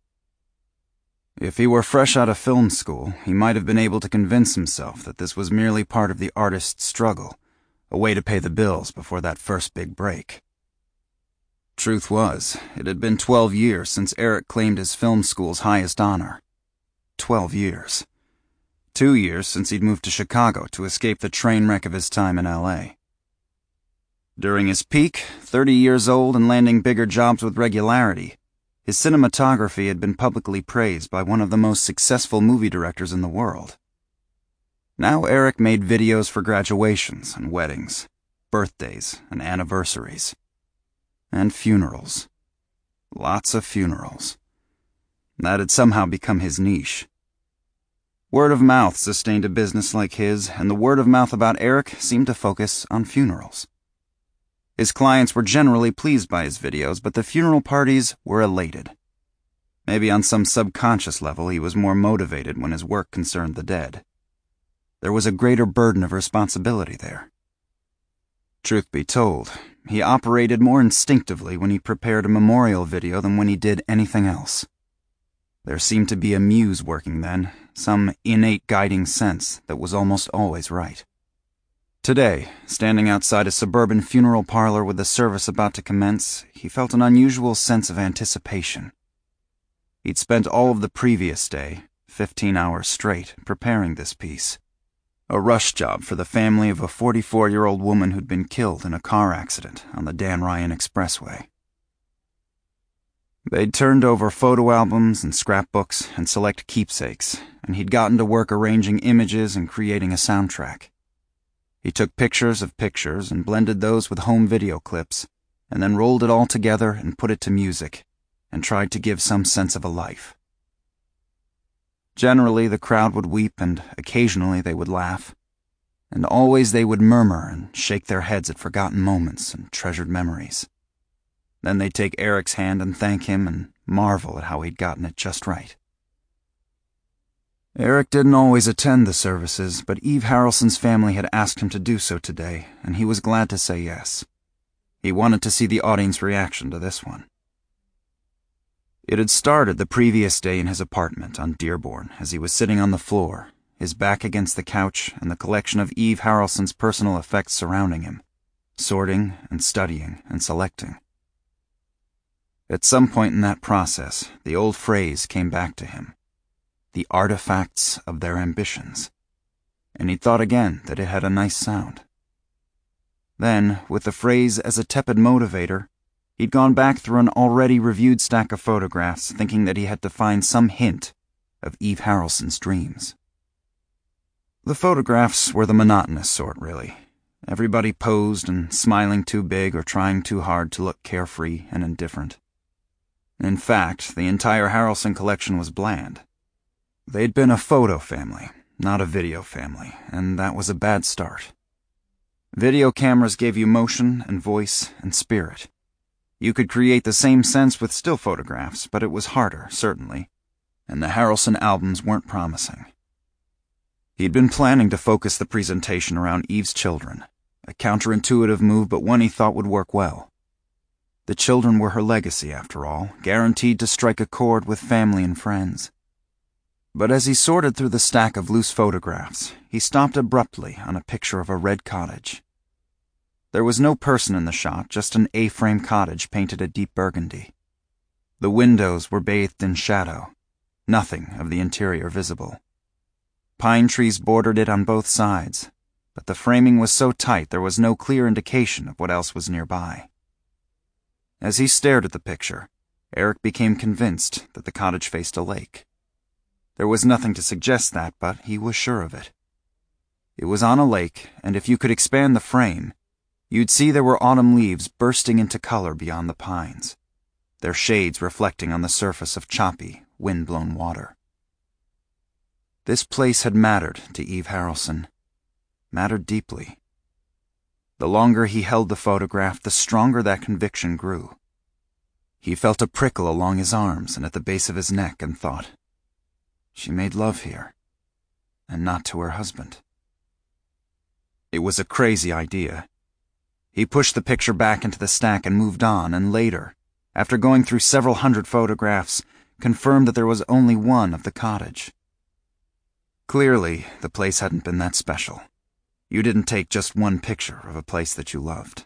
If he were fresh out of film school, he might have been able to convince himself that this was merely part of the artist's struggle, a way to pay the bills before that first big break. Truth was, it had been twelve years since Eric claimed his film school's highest honor. Twelve years. Two years since he'd moved to Chicago to escape the train wreck of his time in L A. During his peak, thirty years old and landing bigger jobs with regularity, his cinematography had been publicly praised by one of the most successful movie directors in the world. Now Eric made videos for graduations and weddings, birthdays and anniversaries. And funerals. Lots of funerals. That had somehow become his niche. Word of mouth sustained a business like his, and the word of mouth about Eric seemed to focus on funerals. His clients were generally pleased by his videos, but the funeral parties were elated. Maybe on some subconscious level he was more motivated when his work concerned the dead. There was a greater burden of responsibility there. Truth be told, he operated more instinctively when he prepared a memorial video than when he did anything else. There seemed to be a muse working then, some innate guiding sense that was almost always right. Today, standing outside a suburban funeral parlor with the service about to commence, he felt an unusual sense of anticipation. He'd spent all of the previous day, fifteen hours straight, preparing this piece. A rush job for the family of a forty-four-year-old woman who'd been killed in a car accident on the Dan Ryan Expressway. They'd turned over photo albums and scrapbooks and select keepsakes, and he'd gotten to work arranging images and creating a soundtrack. He took pictures of pictures and blended those with home video clips, and then rolled it all together and put it to music, and tried to give some sense of a life. Generally, the crowd would weep, and occasionally they would laugh, and always they would murmur and shake their heads at forgotten moments and treasured memories. Then they'd take Eric's hand and thank him and marvel at how he'd gotten it just right. Eric didn't always attend the services, but Eve Harrelson's family had asked him to do so today, and he was glad to say yes. He wanted to see the audience reaction to this one. It had started the previous day in his apartment on Dearborn as he was sitting on the floor, his back against the couch and the collection of Eve Harrelson's personal effects surrounding him, sorting and studying and selecting. At some point in that process, the old phrase came back to him, the artifacts of their ambitions, and he thought again that it had a nice sound. Then, with the phrase as a tepid motivator, he'd gone back through an already reviewed stack of photographs, thinking that he had to find some hint of Eve Harrelson's dreams. The photographs were the monotonous sort, really. Everybody posed and smiling too big or trying too hard to look carefree and indifferent. In fact, the entire Harrelson collection was bland. They'd been a photo family, not a video family, and that was a bad start. Video cameras gave you motion and voice and spirit. You could create the same sense with still photographs, but it was harder, certainly, and the Harrelson albums weren't promising. He'd been planning to focus the presentation around Eve's children, a counterintuitive move but one he thought would work well. The children were her legacy, after all, guaranteed to strike a chord with family and friends. But as he sorted through the stack of loose photographs, he stopped abruptly on a picture of a red cottage. There was no person in the shot, just an A-frame cottage painted a deep burgundy. The windows were bathed in shadow, nothing of the interior visible. Pine trees bordered it on both sides, but the framing was so tight there was no clear indication of what else was nearby. As he stared at the picture, Eric became convinced that the cottage faced a lake. There was nothing to suggest that, but he was sure of it. It was on a lake, and if you could expand the frame, you'd see there were autumn leaves bursting into color beyond the pines, their shades reflecting on the surface of choppy, wind-blown water. This place had mattered to Eve Harrelson, mattered deeply. The longer he held the photograph, the stronger that conviction grew. He felt a prickle along his arms and at the base of his neck and thought, she made love here, and not to her husband. It was a crazy idea. He pushed the picture back into the stack and moved on, and later, after going through several hundred photographs, confirmed that there was only one of the cottage. Clearly, the place hadn't been that special. You didn't take just one picture of a place that you loved.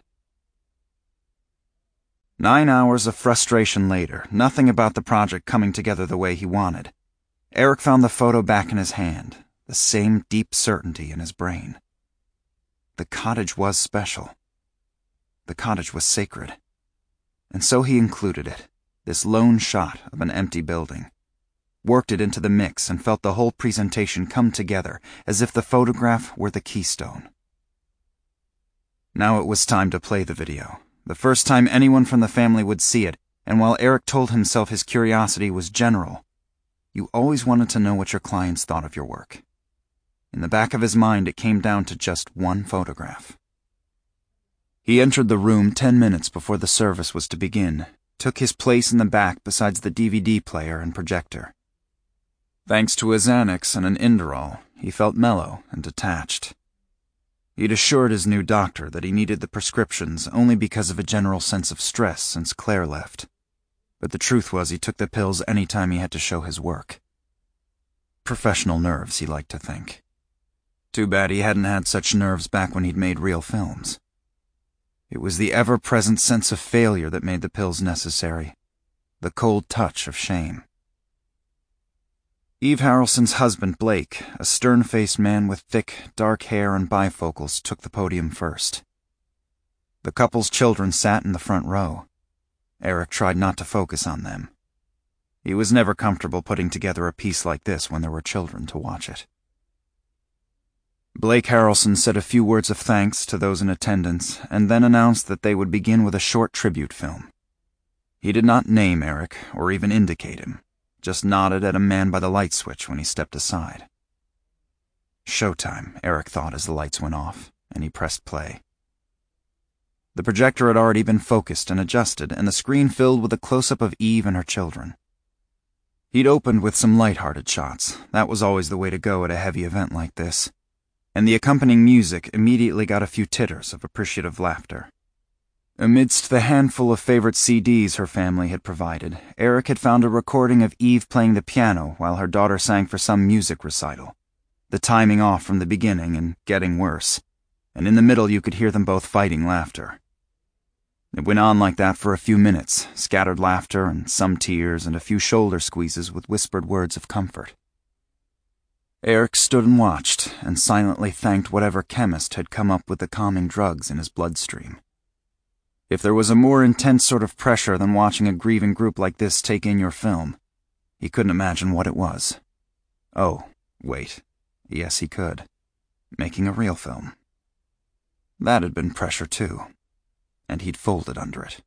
Nine hours of frustration later, nothing about the project coming together the way he wanted. Eric found the photo back in his hand, the same deep certainty in his brain. The cottage was special. The cottage was sacred. And so he included it, this lone shot of an empty building, worked it into the mix and felt the whole presentation come together as if the photograph were the keystone. Now it was time to play the video, the first time anyone from the family would see it, and while Eric told himself his curiosity was general, you always wanted to know what your clients thought of your work. In the back of his mind, it came down to just one photograph. He entered the room ten minutes before the service was to begin, took his place in the back besides the D V D player and projector. Thanks to a Xanax and an Inderal, he felt mellow and detached. He'd assured his new doctor that he needed the prescriptions only because of a general sense of stress since Claire left. but the truth was he took the pills any time he had to show his work. Professional nerves, he liked to think. Too bad he hadn't had such nerves back when he'd made real films. It was the ever-present sense of failure that made the pills necessary, the cold touch of shame. Eve Harrelson's husband, Blake, a stern-faced man with thick, dark hair and bifocals, took the podium first. The couple's children sat in the front row. Eric tried not to focus on them. He was never comfortable putting together a piece like this when there were children to watch it. Blake Harrelson said a few words of thanks to those in attendance and then announced that they would begin with a short tribute film. He did not name Eric or even indicate him, just nodded at a man by the light switch when he stepped aside. Showtime, Eric thought as the lights went off, and he pressed play. The projector had already been focused and adjusted, and the screen filled with a close-up of Eve and her children. He'd opened with some light-hearted shots. That was always the way to go at a heavy event like this. And the accompanying music immediately got a few titters of appreciative laughter. Amidst the handful of favorite C Ds her family had provided, Eric had found a recording of Eve playing the piano while her daughter sang for some music recital. The timing off from the beginning and getting worse, and in the middle you could hear them both fighting laughter. It went on like that for a few minutes, scattered laughter and some tears and a few shoulder squeezes with whispered words of comfort. Eric stood and watched and silently thanked whatever chemist had come up with the calming drugs in his bloodstream. If there was a more intense sort of pressure than watching a grieving group like this take in your film, he couldn't imagine what it was. Oh, wait. Yes, he could. Making a real film. That had been pressure too, and he'd folded under it.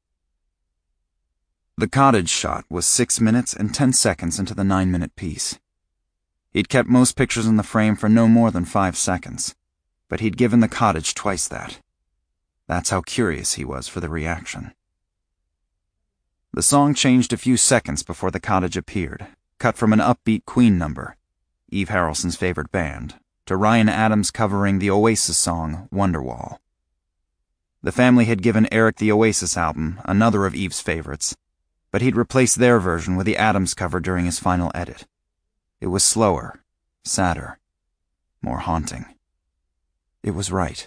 The cottage shot was six minutes and ten seconds into the nine-minute piece. He'd kept most pictures in the frame for no more than five seconds, but he'd given the cottage twice that. That's how curious he was for the reaction. The song changed a few seconds before the cottage appeared, cut from an upbeat Queen number, Eve Harrelson's favorite band, to Ryan Adams covering the Oasis song Wonderwall. The family had given Eric the Oasis album, another of Eve's favorites, but he'd replaced their version with the Adams cover during his final edit. It was slower, sadder, more haunting. It was right.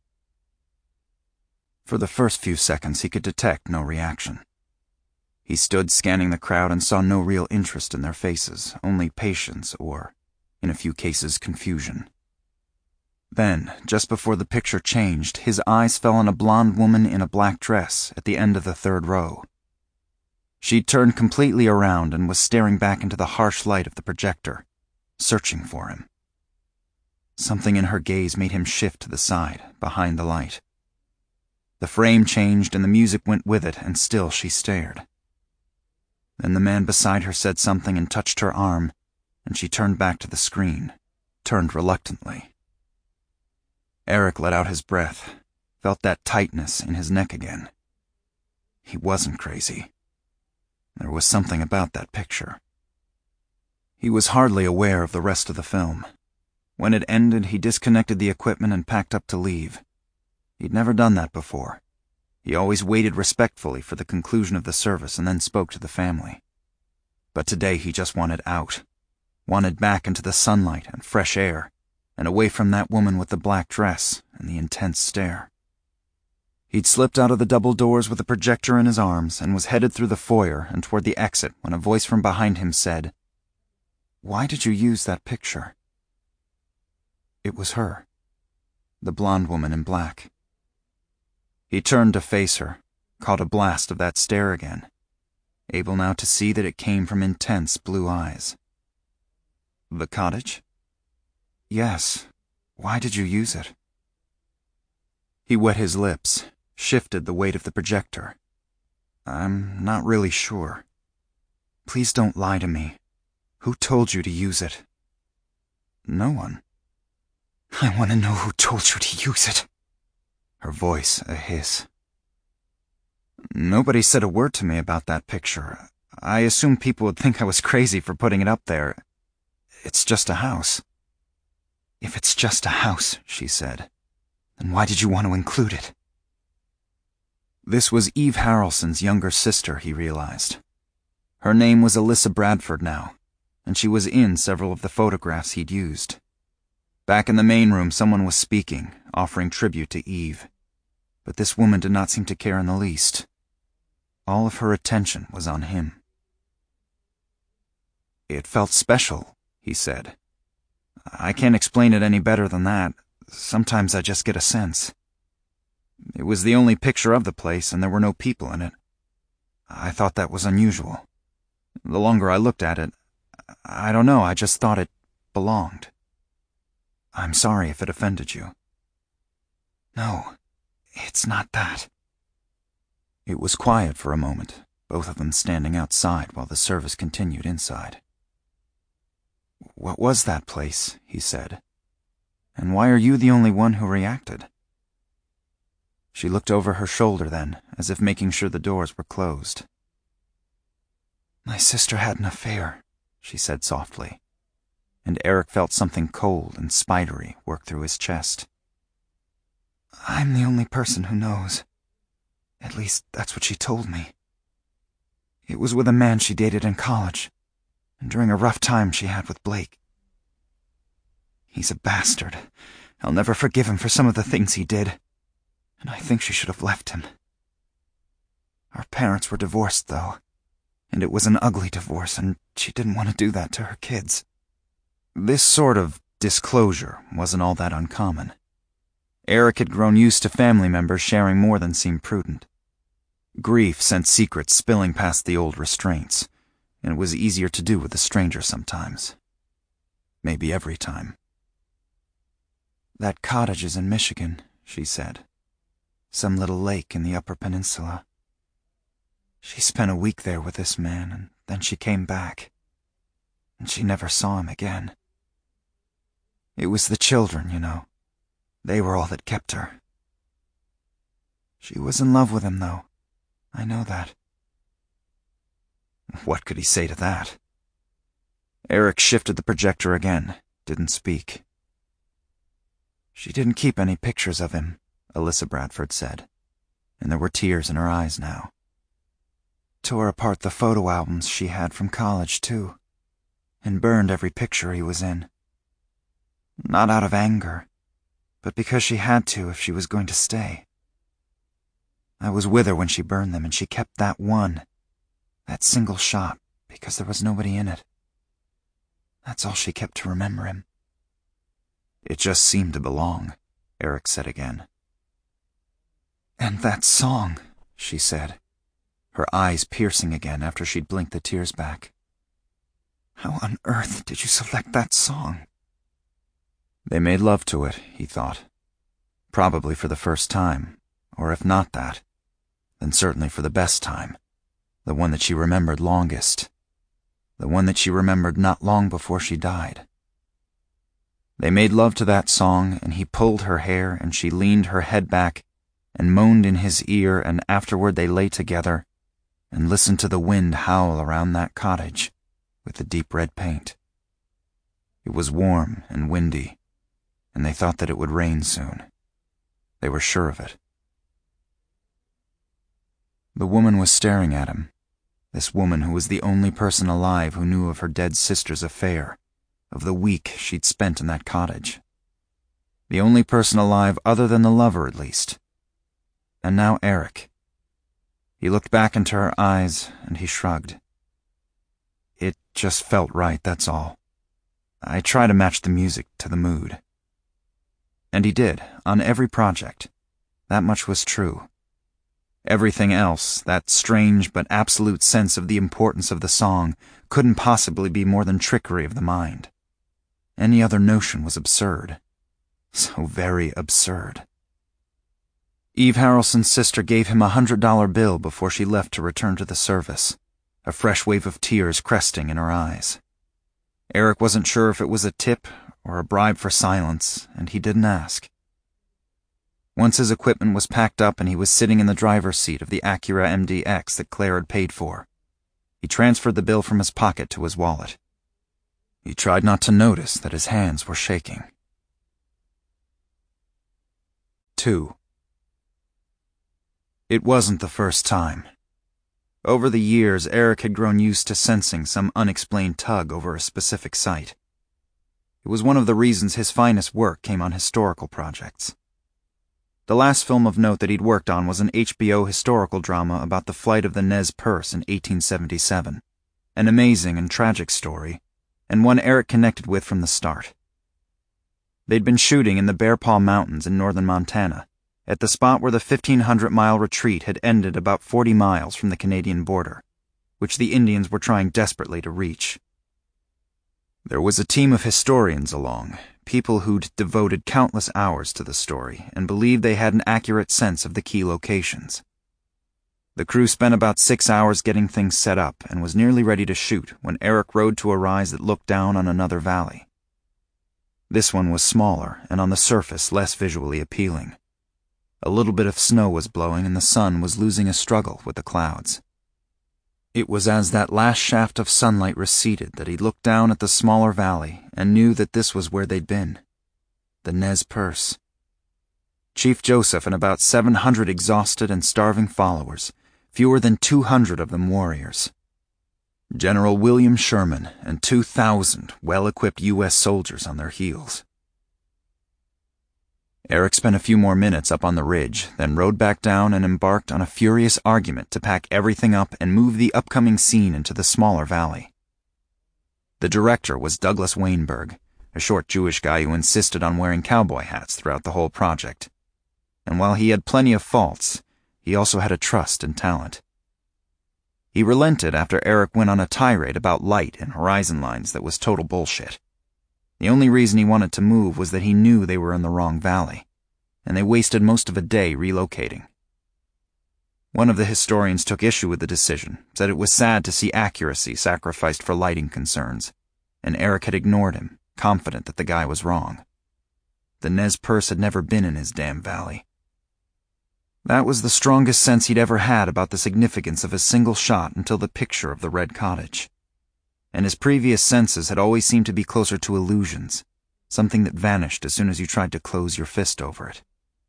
For the first few seconds he could detect no reaction. He stood scanning the crowd and saw no real interest in their faces, only patience or, in a few cases, confusion. Then, just before the picture changed, his eyes fell on a blonde woman in a black dress at the end of the third row. She'd turned completely around and was staring back into the harsh light of the projector, searching for him. Something in her gaze made him shift to the side, behind the light. The frame changed and the music went with it, and still she stared. Then the man beside her said something and touched her arm, and she turned back to the screen, turned reluctantly. Eric let out his breath, felt that tightness in his neck again. He wasn't crazy. There was something about that picture. He was hardly aware of the rest of the film. When it ended, he disconnected the equipment and packed up to leave. He'd never done that before. He always waited respectfully for the conclusion of the service and then spoke to the family. But today he just wanted out, wanted back into the sunlight and fresh air, and away from that woman with the black dress and the intense stare. He'd slipped out of the double doors with the projector in his arms and was headed through the foyer and toward the exit when a voice from behind him said, "Why did you use that picture?" It was her, the blonde woman in black. He turned to face her, caught a blast of that stare again, able now to see that it came from intense blue eyes. "The cottage?" "Yes. Why did you use it?" He wet his lips, shifted the weight of the projector. "I'm not really sure. Please don't lie to me. Who told you to use it?" "No one." "I want to know who told you to use it." Her voice a hiss. "Nobody said a word to me about that picture. I assumed people would think I was crazy for putting it up there. It's just a house." "If it's just a house," she said, "then why did you want to include it?" This was Eve Harrelson's younger sister, he realized. Her name was Alyssa Bradford now, and she was in several of the photographs he'd used. Back in the main room, someone was speaking, offering tribute to Eve. But this woman did not seem to care in the least. All of her attention was on him. "It felt special," he said. "I can't explain it any better than that. Sometimes I just get a sense. It was the only picture of the place, and there were no people in it. I thought that was unusual. The longer I looked at it, I don't know, I just thought it belonged. I'm sorry if it offended you." "No, it's not that." It was quiet for a moment, both of them standing outside while the service continued inside. "What was that place?" he said. "And why are you the only one who reacted?" She looked over her shoulder then, as if making sure the doors were closed. "My sister had an affair," she said softly, and Eric felt something cold and spidery work through his chest. "I'm the only person who knows. At least, that's what she told me. It was with a man she dated in college, and during a rough time she had with Blake. He's a bastard. I'll never forgive him for some of the things he did, and I think she should have left him. Our parents were divorced, though, and it was an ugly divorce, and she didn't want to do that to her kids." This sort of disclosure wasn't all that uncommon. Eric had grown used to family members sharing more than seemed prudent. Grief sent secrets spilling past the old restraints, and it was easier to do with a stranger sometimes. Maybe every time. "That cottage is in Michigan," she said. "Some little lake in the Upper Peninsula. She spent a week there with this man, and then she came back. And she never saw him again. It was the children, you know. They were all that kept her. She was in love with him, though. I know that." What could he say to that? Eric shifted the projector again, didn't speak. "She didn't keep any pictures of him," Alyssa Bradford said, and there were tears in her eyes now. "Tore apart the photo albums she had from college, too, and burned every picture he was in. Not out of anger, but because she had to if she was going to stay. I was with her when she burned them, and she kept that one, that single shot, because there was nobody in it. That's all she kept to remember him." "It just seemed to belong," Eric said again. "And that song," she said, her eyes piercing again after she'd blinked the tears back. "How on earth did you select that song?" They made love to it, he thought. Probably for the first time, or if not that, then certainly for the best time, the one that she remembered longest, the one that she remembered not long before she died. They made love to that song, and he pulled her hair, and she leaned her head back and moaned in his ear, and afterward they lay together and listened to the wind howl around that cottage with the deep red paint. It was warm and windy, and they thought that it would rain soon. They were sure of it. The woman was staring at him, this woman who was the only person alive who knew of her dead sister's affair, of the week she'd spent in that cottage. The only person alive other than the lover, at least. And now Eric. He looked back into her eyes, and he shrugged. "It just felt right, that's all. I try to match the music to the mood." And he did, on every project. That much was true. Everything else, that strange but absolute sense of the importance of the song, couldn't possibly be more than trickery of the mind. Any other notion was absurd. So very absurd. Eve Harrelson's sister gave him a hundred dollar bill before she left to return to the service, a fresh wave of tears cresting in her eyes. Eric wasn't sure if it was a tip or a bribe for silence, and he didn't ask. Once his equipment was packed up and he was sitting in the driver's seat of the Acura M D X that Claire had paid for, he transferred the bill from his pocket to his wallet. He tried not to notice that his hands were shaking. Two. It wasn't the first time. Over the years, Eric had grown used to sensing some unexplained tug over a specific site. It was one of the reasons his finest work came on historical projects. The last film of note that he'd worked on was an H B O historical drama about the flight of the Nez Perce in eighteen seventy-seven, an amazing and tragic story, and one Eric connected with from the start. They'd been shooting in the Bear Paw Mountains in northern Montana, at the spot where the fifteen hundred mile retreat had ended about forty miles from the Canadian border, which the Indians were trying desperately to reach. There was a team of historians along, people who'd devoted countless hours to the story and believed they had an accurate sense of the key locations. The crew spent about six hours getting things set up and was nearly ready to shoot when Eric rode to a rise that looked down on another valley. This one was smaller and on the surface less visually appealing. A little bit of snow was blowing and the sun was losing a struggle with the clouds. It was as that last shaft of sunlight receded that he looked down at the smaller valley and knew that this was where they'd been. The Nez Perce. Chief Joseph and about seven hundred exhausted and starving followers, fewer than two hundred of them warriors. General William Sherman and two thousand well-equipped U S soldiers on their heels. Eric spent a few more minutes up on the ridge, then rode back down and embarked on a furious argument to pack everything up and move the upcoming scene into the smaller valley. The director was Douglas Weinberg, a short Jewish guy who insisted on wearing cowboy hats throughout the whole project. And while he had plenty of faults, he also had a trust and talent. He relented after Eric went on a tirade about light and horizon lines that was total bullshit. The only reason he wanted to move was that he knew they were in the wrong valley, and they wasted most of a day relocating. One of the historians took issue with the decision, said it was sad to see accuracy sacrificed for lighting concerns, and Eric had ignored him, confident that the guy was wrong. The Nez Perce had never been in his damn valley. That was the strongest sense he'd ever had about the significance of a single shot until the picture of the red cottage. And his previous senses had always seemed to be closer to illusions, something that vanished as soon as you tried to close your fist over it.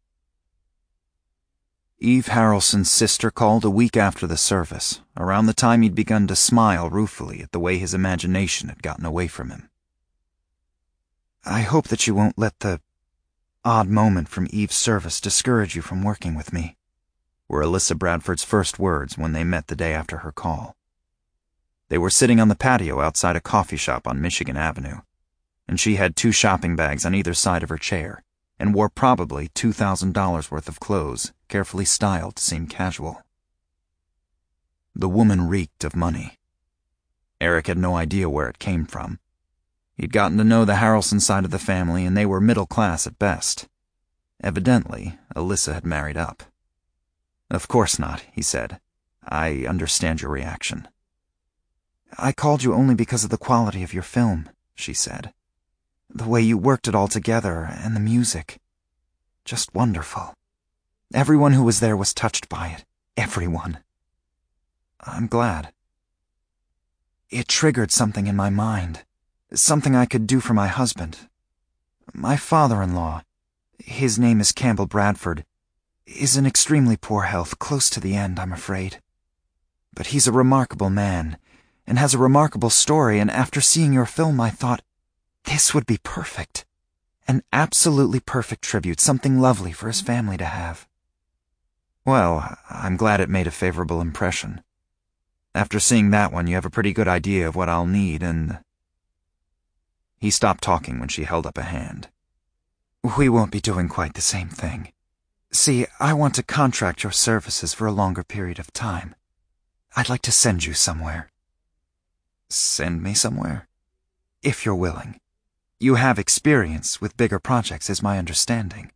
Eve Harrelson's sister called a week after the service, around the time he'd begun to smile ruefully at the way his imagination had gotten away from him. "I hope that you won't let the odd moment from Eve's service discourage you from working with me," were Alyssa Bradford's first words when they met the day after her call. They were sitting on the patio outside a coffee shop on Michigan Avenue, and she had two shopping bags on either side of her chair and wore probably two thousand dollars worth of clothes, carefully styled to seem casual. The woman reeked of money. Eric had no idea where it came from. He'd gotten to know the Harrelson side of the family, and they were middle class at best. Evidently, Alyssa had married up. "Of course not," he said. "I understand your reaction." "I called you only because of the quality of your film," she said. "The way you worked it all together, and the music. Just wonderful. Everyone who was there was touched by it. Everyone." "I'm glad." "It triggered something in my mind. Something I could do for my husband. My father-in-law, his name is Campbell Bradford, is in extremely poor health, close to the end, I'm afraid. But he's a remarkable man, and has a remarkable story, and after seeing your film I thought, this would be perfect. An absolutely perfect tribute, something lovely for his family to have." "Well, I'm glad it made a favorable impression. After seeing that one, you have a pretty good idea of what I'll need, and..." He stopped talking when she held up a hand. "We won't be doing quite the same thing. See, I want to contract your services for a longer period of time. I'd like to send you somewhere." "Send me somewhere?" "If you're willing. You have experience with bigger projects, is my understanding."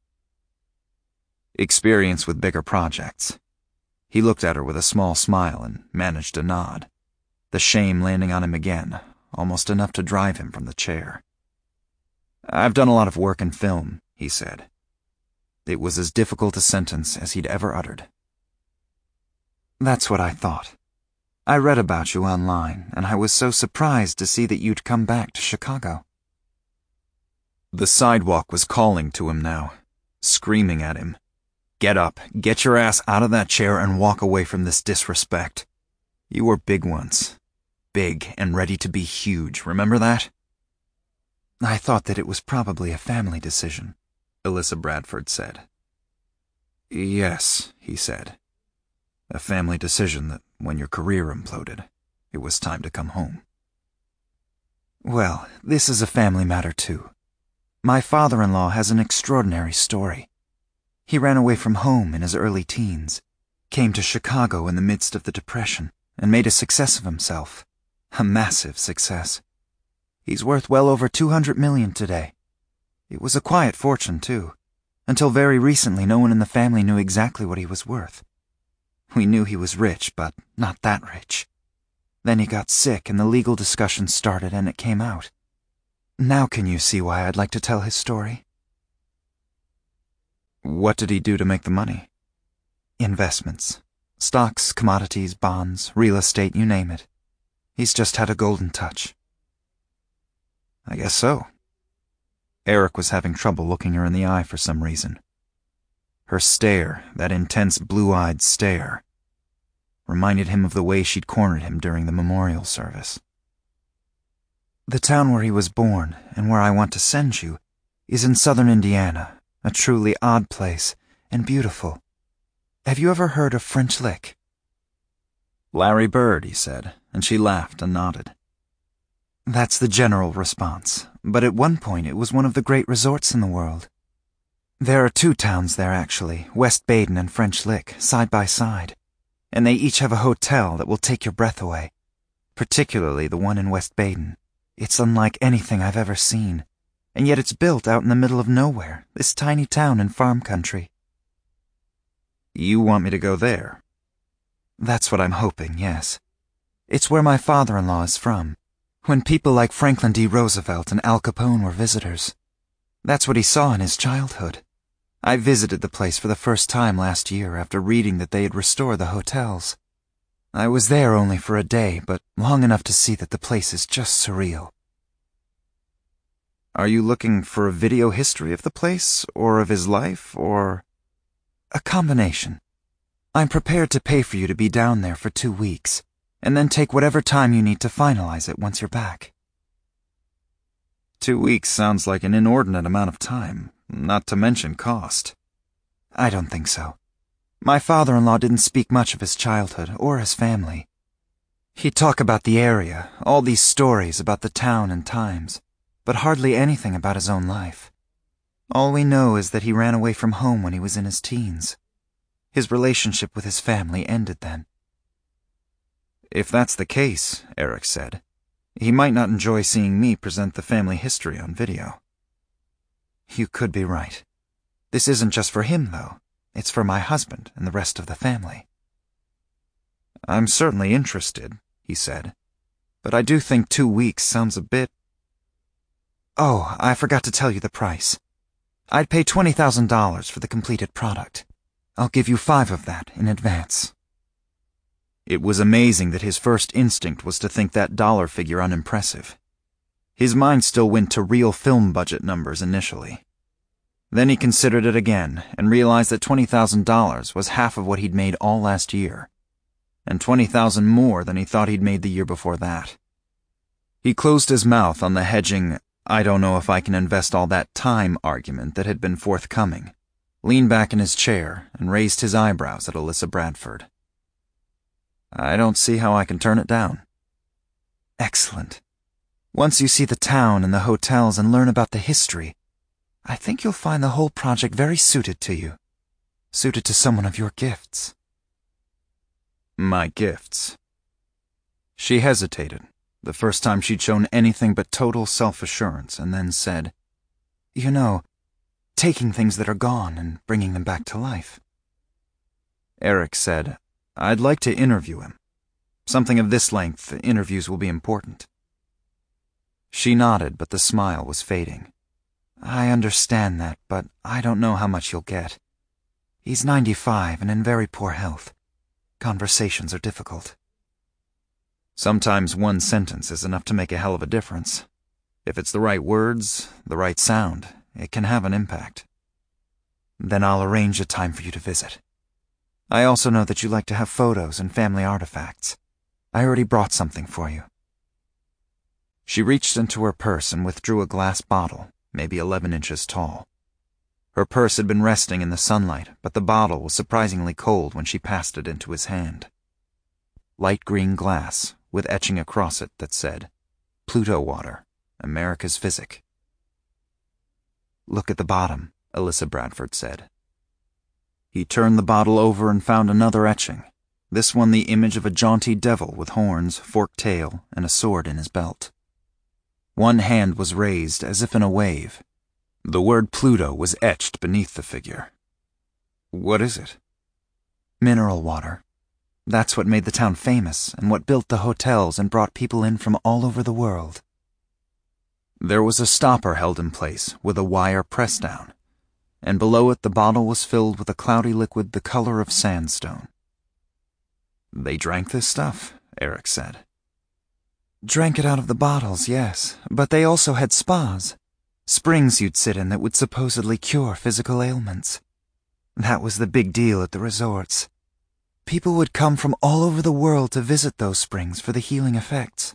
Experience with bigger projects. He looked at her with a small smile and managed a nod, the shame landing on him again, almost enough to drive him from the chair. "I've done a lot of work in film," he said. It was as difficult a sentence as he'd ever uttered. "That's what I thought. I read about you online, and I was so surprised to see that you'd come back to Chicago." The sidewalk was calling to him now, screaming at him. Get up, get your ass out of that chair and walk away from this disrespect. You were big once. Big and ready to be huge, remember that? I thought that it was probably a family decision, Alyssa Bradford said. Yes, he said. A family decision that when your career imploded, it was time to come home. Well, this is a family matter too. My father-in-law has an extraordinary story. He ran away from home in his early teens, came to Chicago in the midst of the Depression, and made a success of himself. A massive success. He's worth well over two hundred million today. It was a quiet fortune, too. Until very recently, no one in the family knew exactly what he was worth. We knew he was rich, but not that rich. Then he got sick and the legal discussion started and it came out. Now can you see why I'd like to tell his story? What did he do to make the money? Investments. Stocks, commodities, bonds, real estate, you name it. He's just had a golden touch. I guess so. Eric was having trouble looking her in the eye for some reason. Her stare, that intense blue-eyed stare, reminded him of the way she'd cornered him during the memorial service. The town where he was born, and where I want to send you, is in southern Indiana, a truly odd place, and beautiful. Have you ever heard of French Lick? Larry Bird, he said, and she laughed and nodded. That's the general response, but at one point it was one of the great resorts in the world. There are two towns there, actually, West Baden and French Lick, side by side, and they each have a hotel that will take your breath away, particularly the one in West Baden. It's unlike anything I've ever seen, and yet it's built out in the middle of nowhere, this tiny town in farm country. You want me to go there? That's what I'm hoping, yes. It's where my father-in-law is from. When people like Franklin D. Roosevelt and Al Capone were visitors. That's what he saw in his childhood. I visited the place for the first time last year after reading that they had restored the hotels. I was there only for a day, but long enough to see that the place is just surreal. Are you looking for a video history of the place, or of his life, or... A combination. I'm prepared to pay for you to be down there for two weeks. And then take whatever time you need to finalize it once you're back. Two weeks sounds like an inordinate amount of time, not to mention cost. I don't think so. My father-in-law didn't speak much of his childhood or his family. He'd talk about the area, all these stories about the town and times, but hardly anything about his own life. All we know is that he ran away from home when he was in his teens. His relationship with his family ended then. If that's the case, Eric said, he might not enjoy seeing me present the family history on video. You could be right. This isn't just for him, though. It's for my husband and the rest of the family. I'm certainly interested, he said, but I do think two weeks sounds a bit... Oh, I forgot to tell you the price. I'd pay twenty thousand dollars for the completed product. I'll give you five of that in advance. It was amazing that his first instinct was to think that dollar figure unimpressive. His mind still went to real film budget numbers initially. Then he considered it again and realized that twenty thousand dollars was half of what he'd made all last year, and twenty thousand dollars more than he thought he'd made the year before that. He closed his mouth on the hedging, I don't know if I can invest all that time argument that had been forthcoming, leaned back in his chair, and raised his eyebrows at Alyssa Bradford. I don't see how I can turn it down. Excellent. Once you see the town and the hotels and learn about the history, I think you'll find the whole project very suited to you. Suited to someone of your gifts. My gifts. She hesitated, the first time she'd shown anything but total self-assurance, and then said, You know, taking things that are gone and bringing them back to life. Eric said, I'd like to interview him. Something of this length, interviews will be important. She nodded, but the smile was fading. I understand that, but I don't know how much you'll get. He's ninety-five and in very poor health. Conversations are difficult. Sometimes one sentence is enough to make a hell of a difference. If it's the right words, the right sound, it can have an impact. Then I'll arrange a time for you to visit. I also know that you like to have photos and family artifacts. I already brought something for you." She reached into her purse and withdrew a glass bottle, maybe eleven inches tall. Her purse had been resting in the sunlight, but the bottle was surprisingly cold when she passed it into his hand. Light green glass, with etching across it that said, "Pluto Water, America's Physic." "Look at the bottom," Alyssa Bradford said. He turned the bottle over and found another etching, this one the image of a jaunty devil with horns, forked tail, and a sword in his belt. One hand was raised as if in a wave. The word Pluto was etched beneath the figure. "What is it?" "Mineral water. That's what made the town famous and what built the hotels and brought people in from all over the world." There was a stopper held in place with a wire press down, and below it the bottle was filled with a cloudy liquid the color of sandstone. "They drank this stuff," Eric said. "Drank it out of the bottles, yes, but they also had spas. Springs you'd sit in that would supposedly cure physical ailments. That was the big deal at the resorts. People would come from all over the world to visit those springs for the healing effects."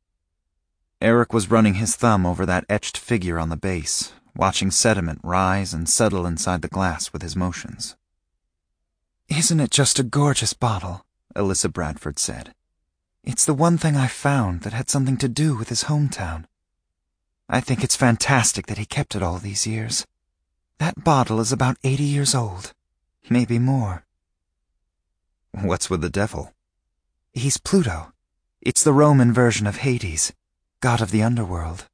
Eric was running his thumb over that etched figure on the base, watching sediment rise and settle inside the glass with his motions. "Isn't it just a gorgeous bottle?" Alyssa Bradford said. "It's the one thing I found that had something to do with his hometown. I think it's fantastic that he kept it all these years. That bottle is about eighty years old, maybe more." "What's with the devil?" "He's Pluto. It's the Roman version of Hades, god of the underworld."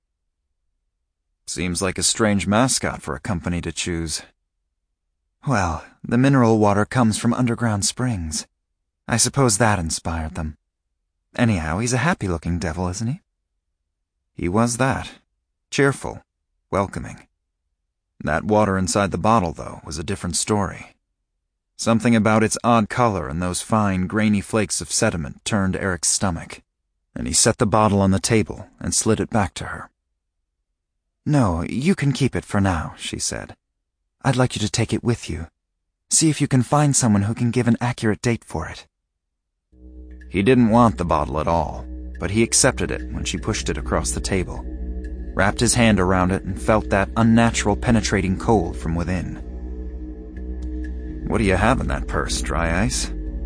"Seems like a strange mascot for a company to choose." "Well, the mineral water comes from underground springs. I suppose that inspired them. Anyhow, he's a happy-looking devil, isn't he?" He was that. Cheerful, welcoming. That water inside the bottle, though, was a different story. Something about its odd color and those fine, grainy flakes of sediment turned Eric's stomach, and he set the bottle on the table and slid it back to her. "No, you can keep it for now," she said. "I'd like you to take it with you. See if you can find someone who can give an accurate date for it." He didn't want the bottle at all, but he accepted it when she pushed it across the table, wrapped his hand around it and felt that unnatural penetrating cold from within. "What do you have in that purse, dry ice?"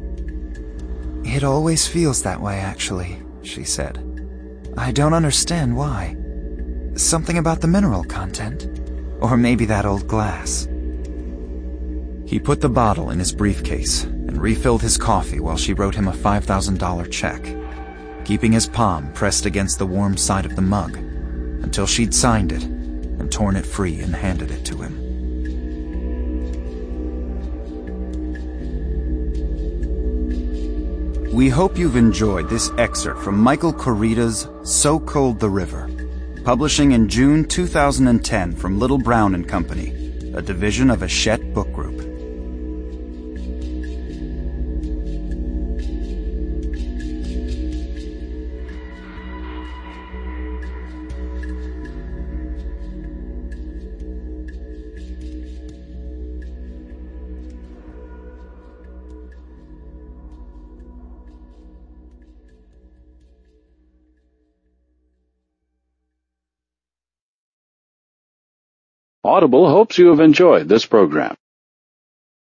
"It always feels that way, actually," she said. "I don't understand why. Something about the mineral content. Or maybe that old glass." He put the bottle in his briefcase and refilled his coffee while she wrote him a five thousand dollars check, keeping his palm pressed against the warm side of the mug until she'd signed it and torn it free and handed it to him. We hope you've enjoyed this excerpt from Michael Kurita's So Cold the River, publishing in June two thousand ten from Little Brown and Company, a division of Hachette Book Group. Audible hopes you have enjoyed this program.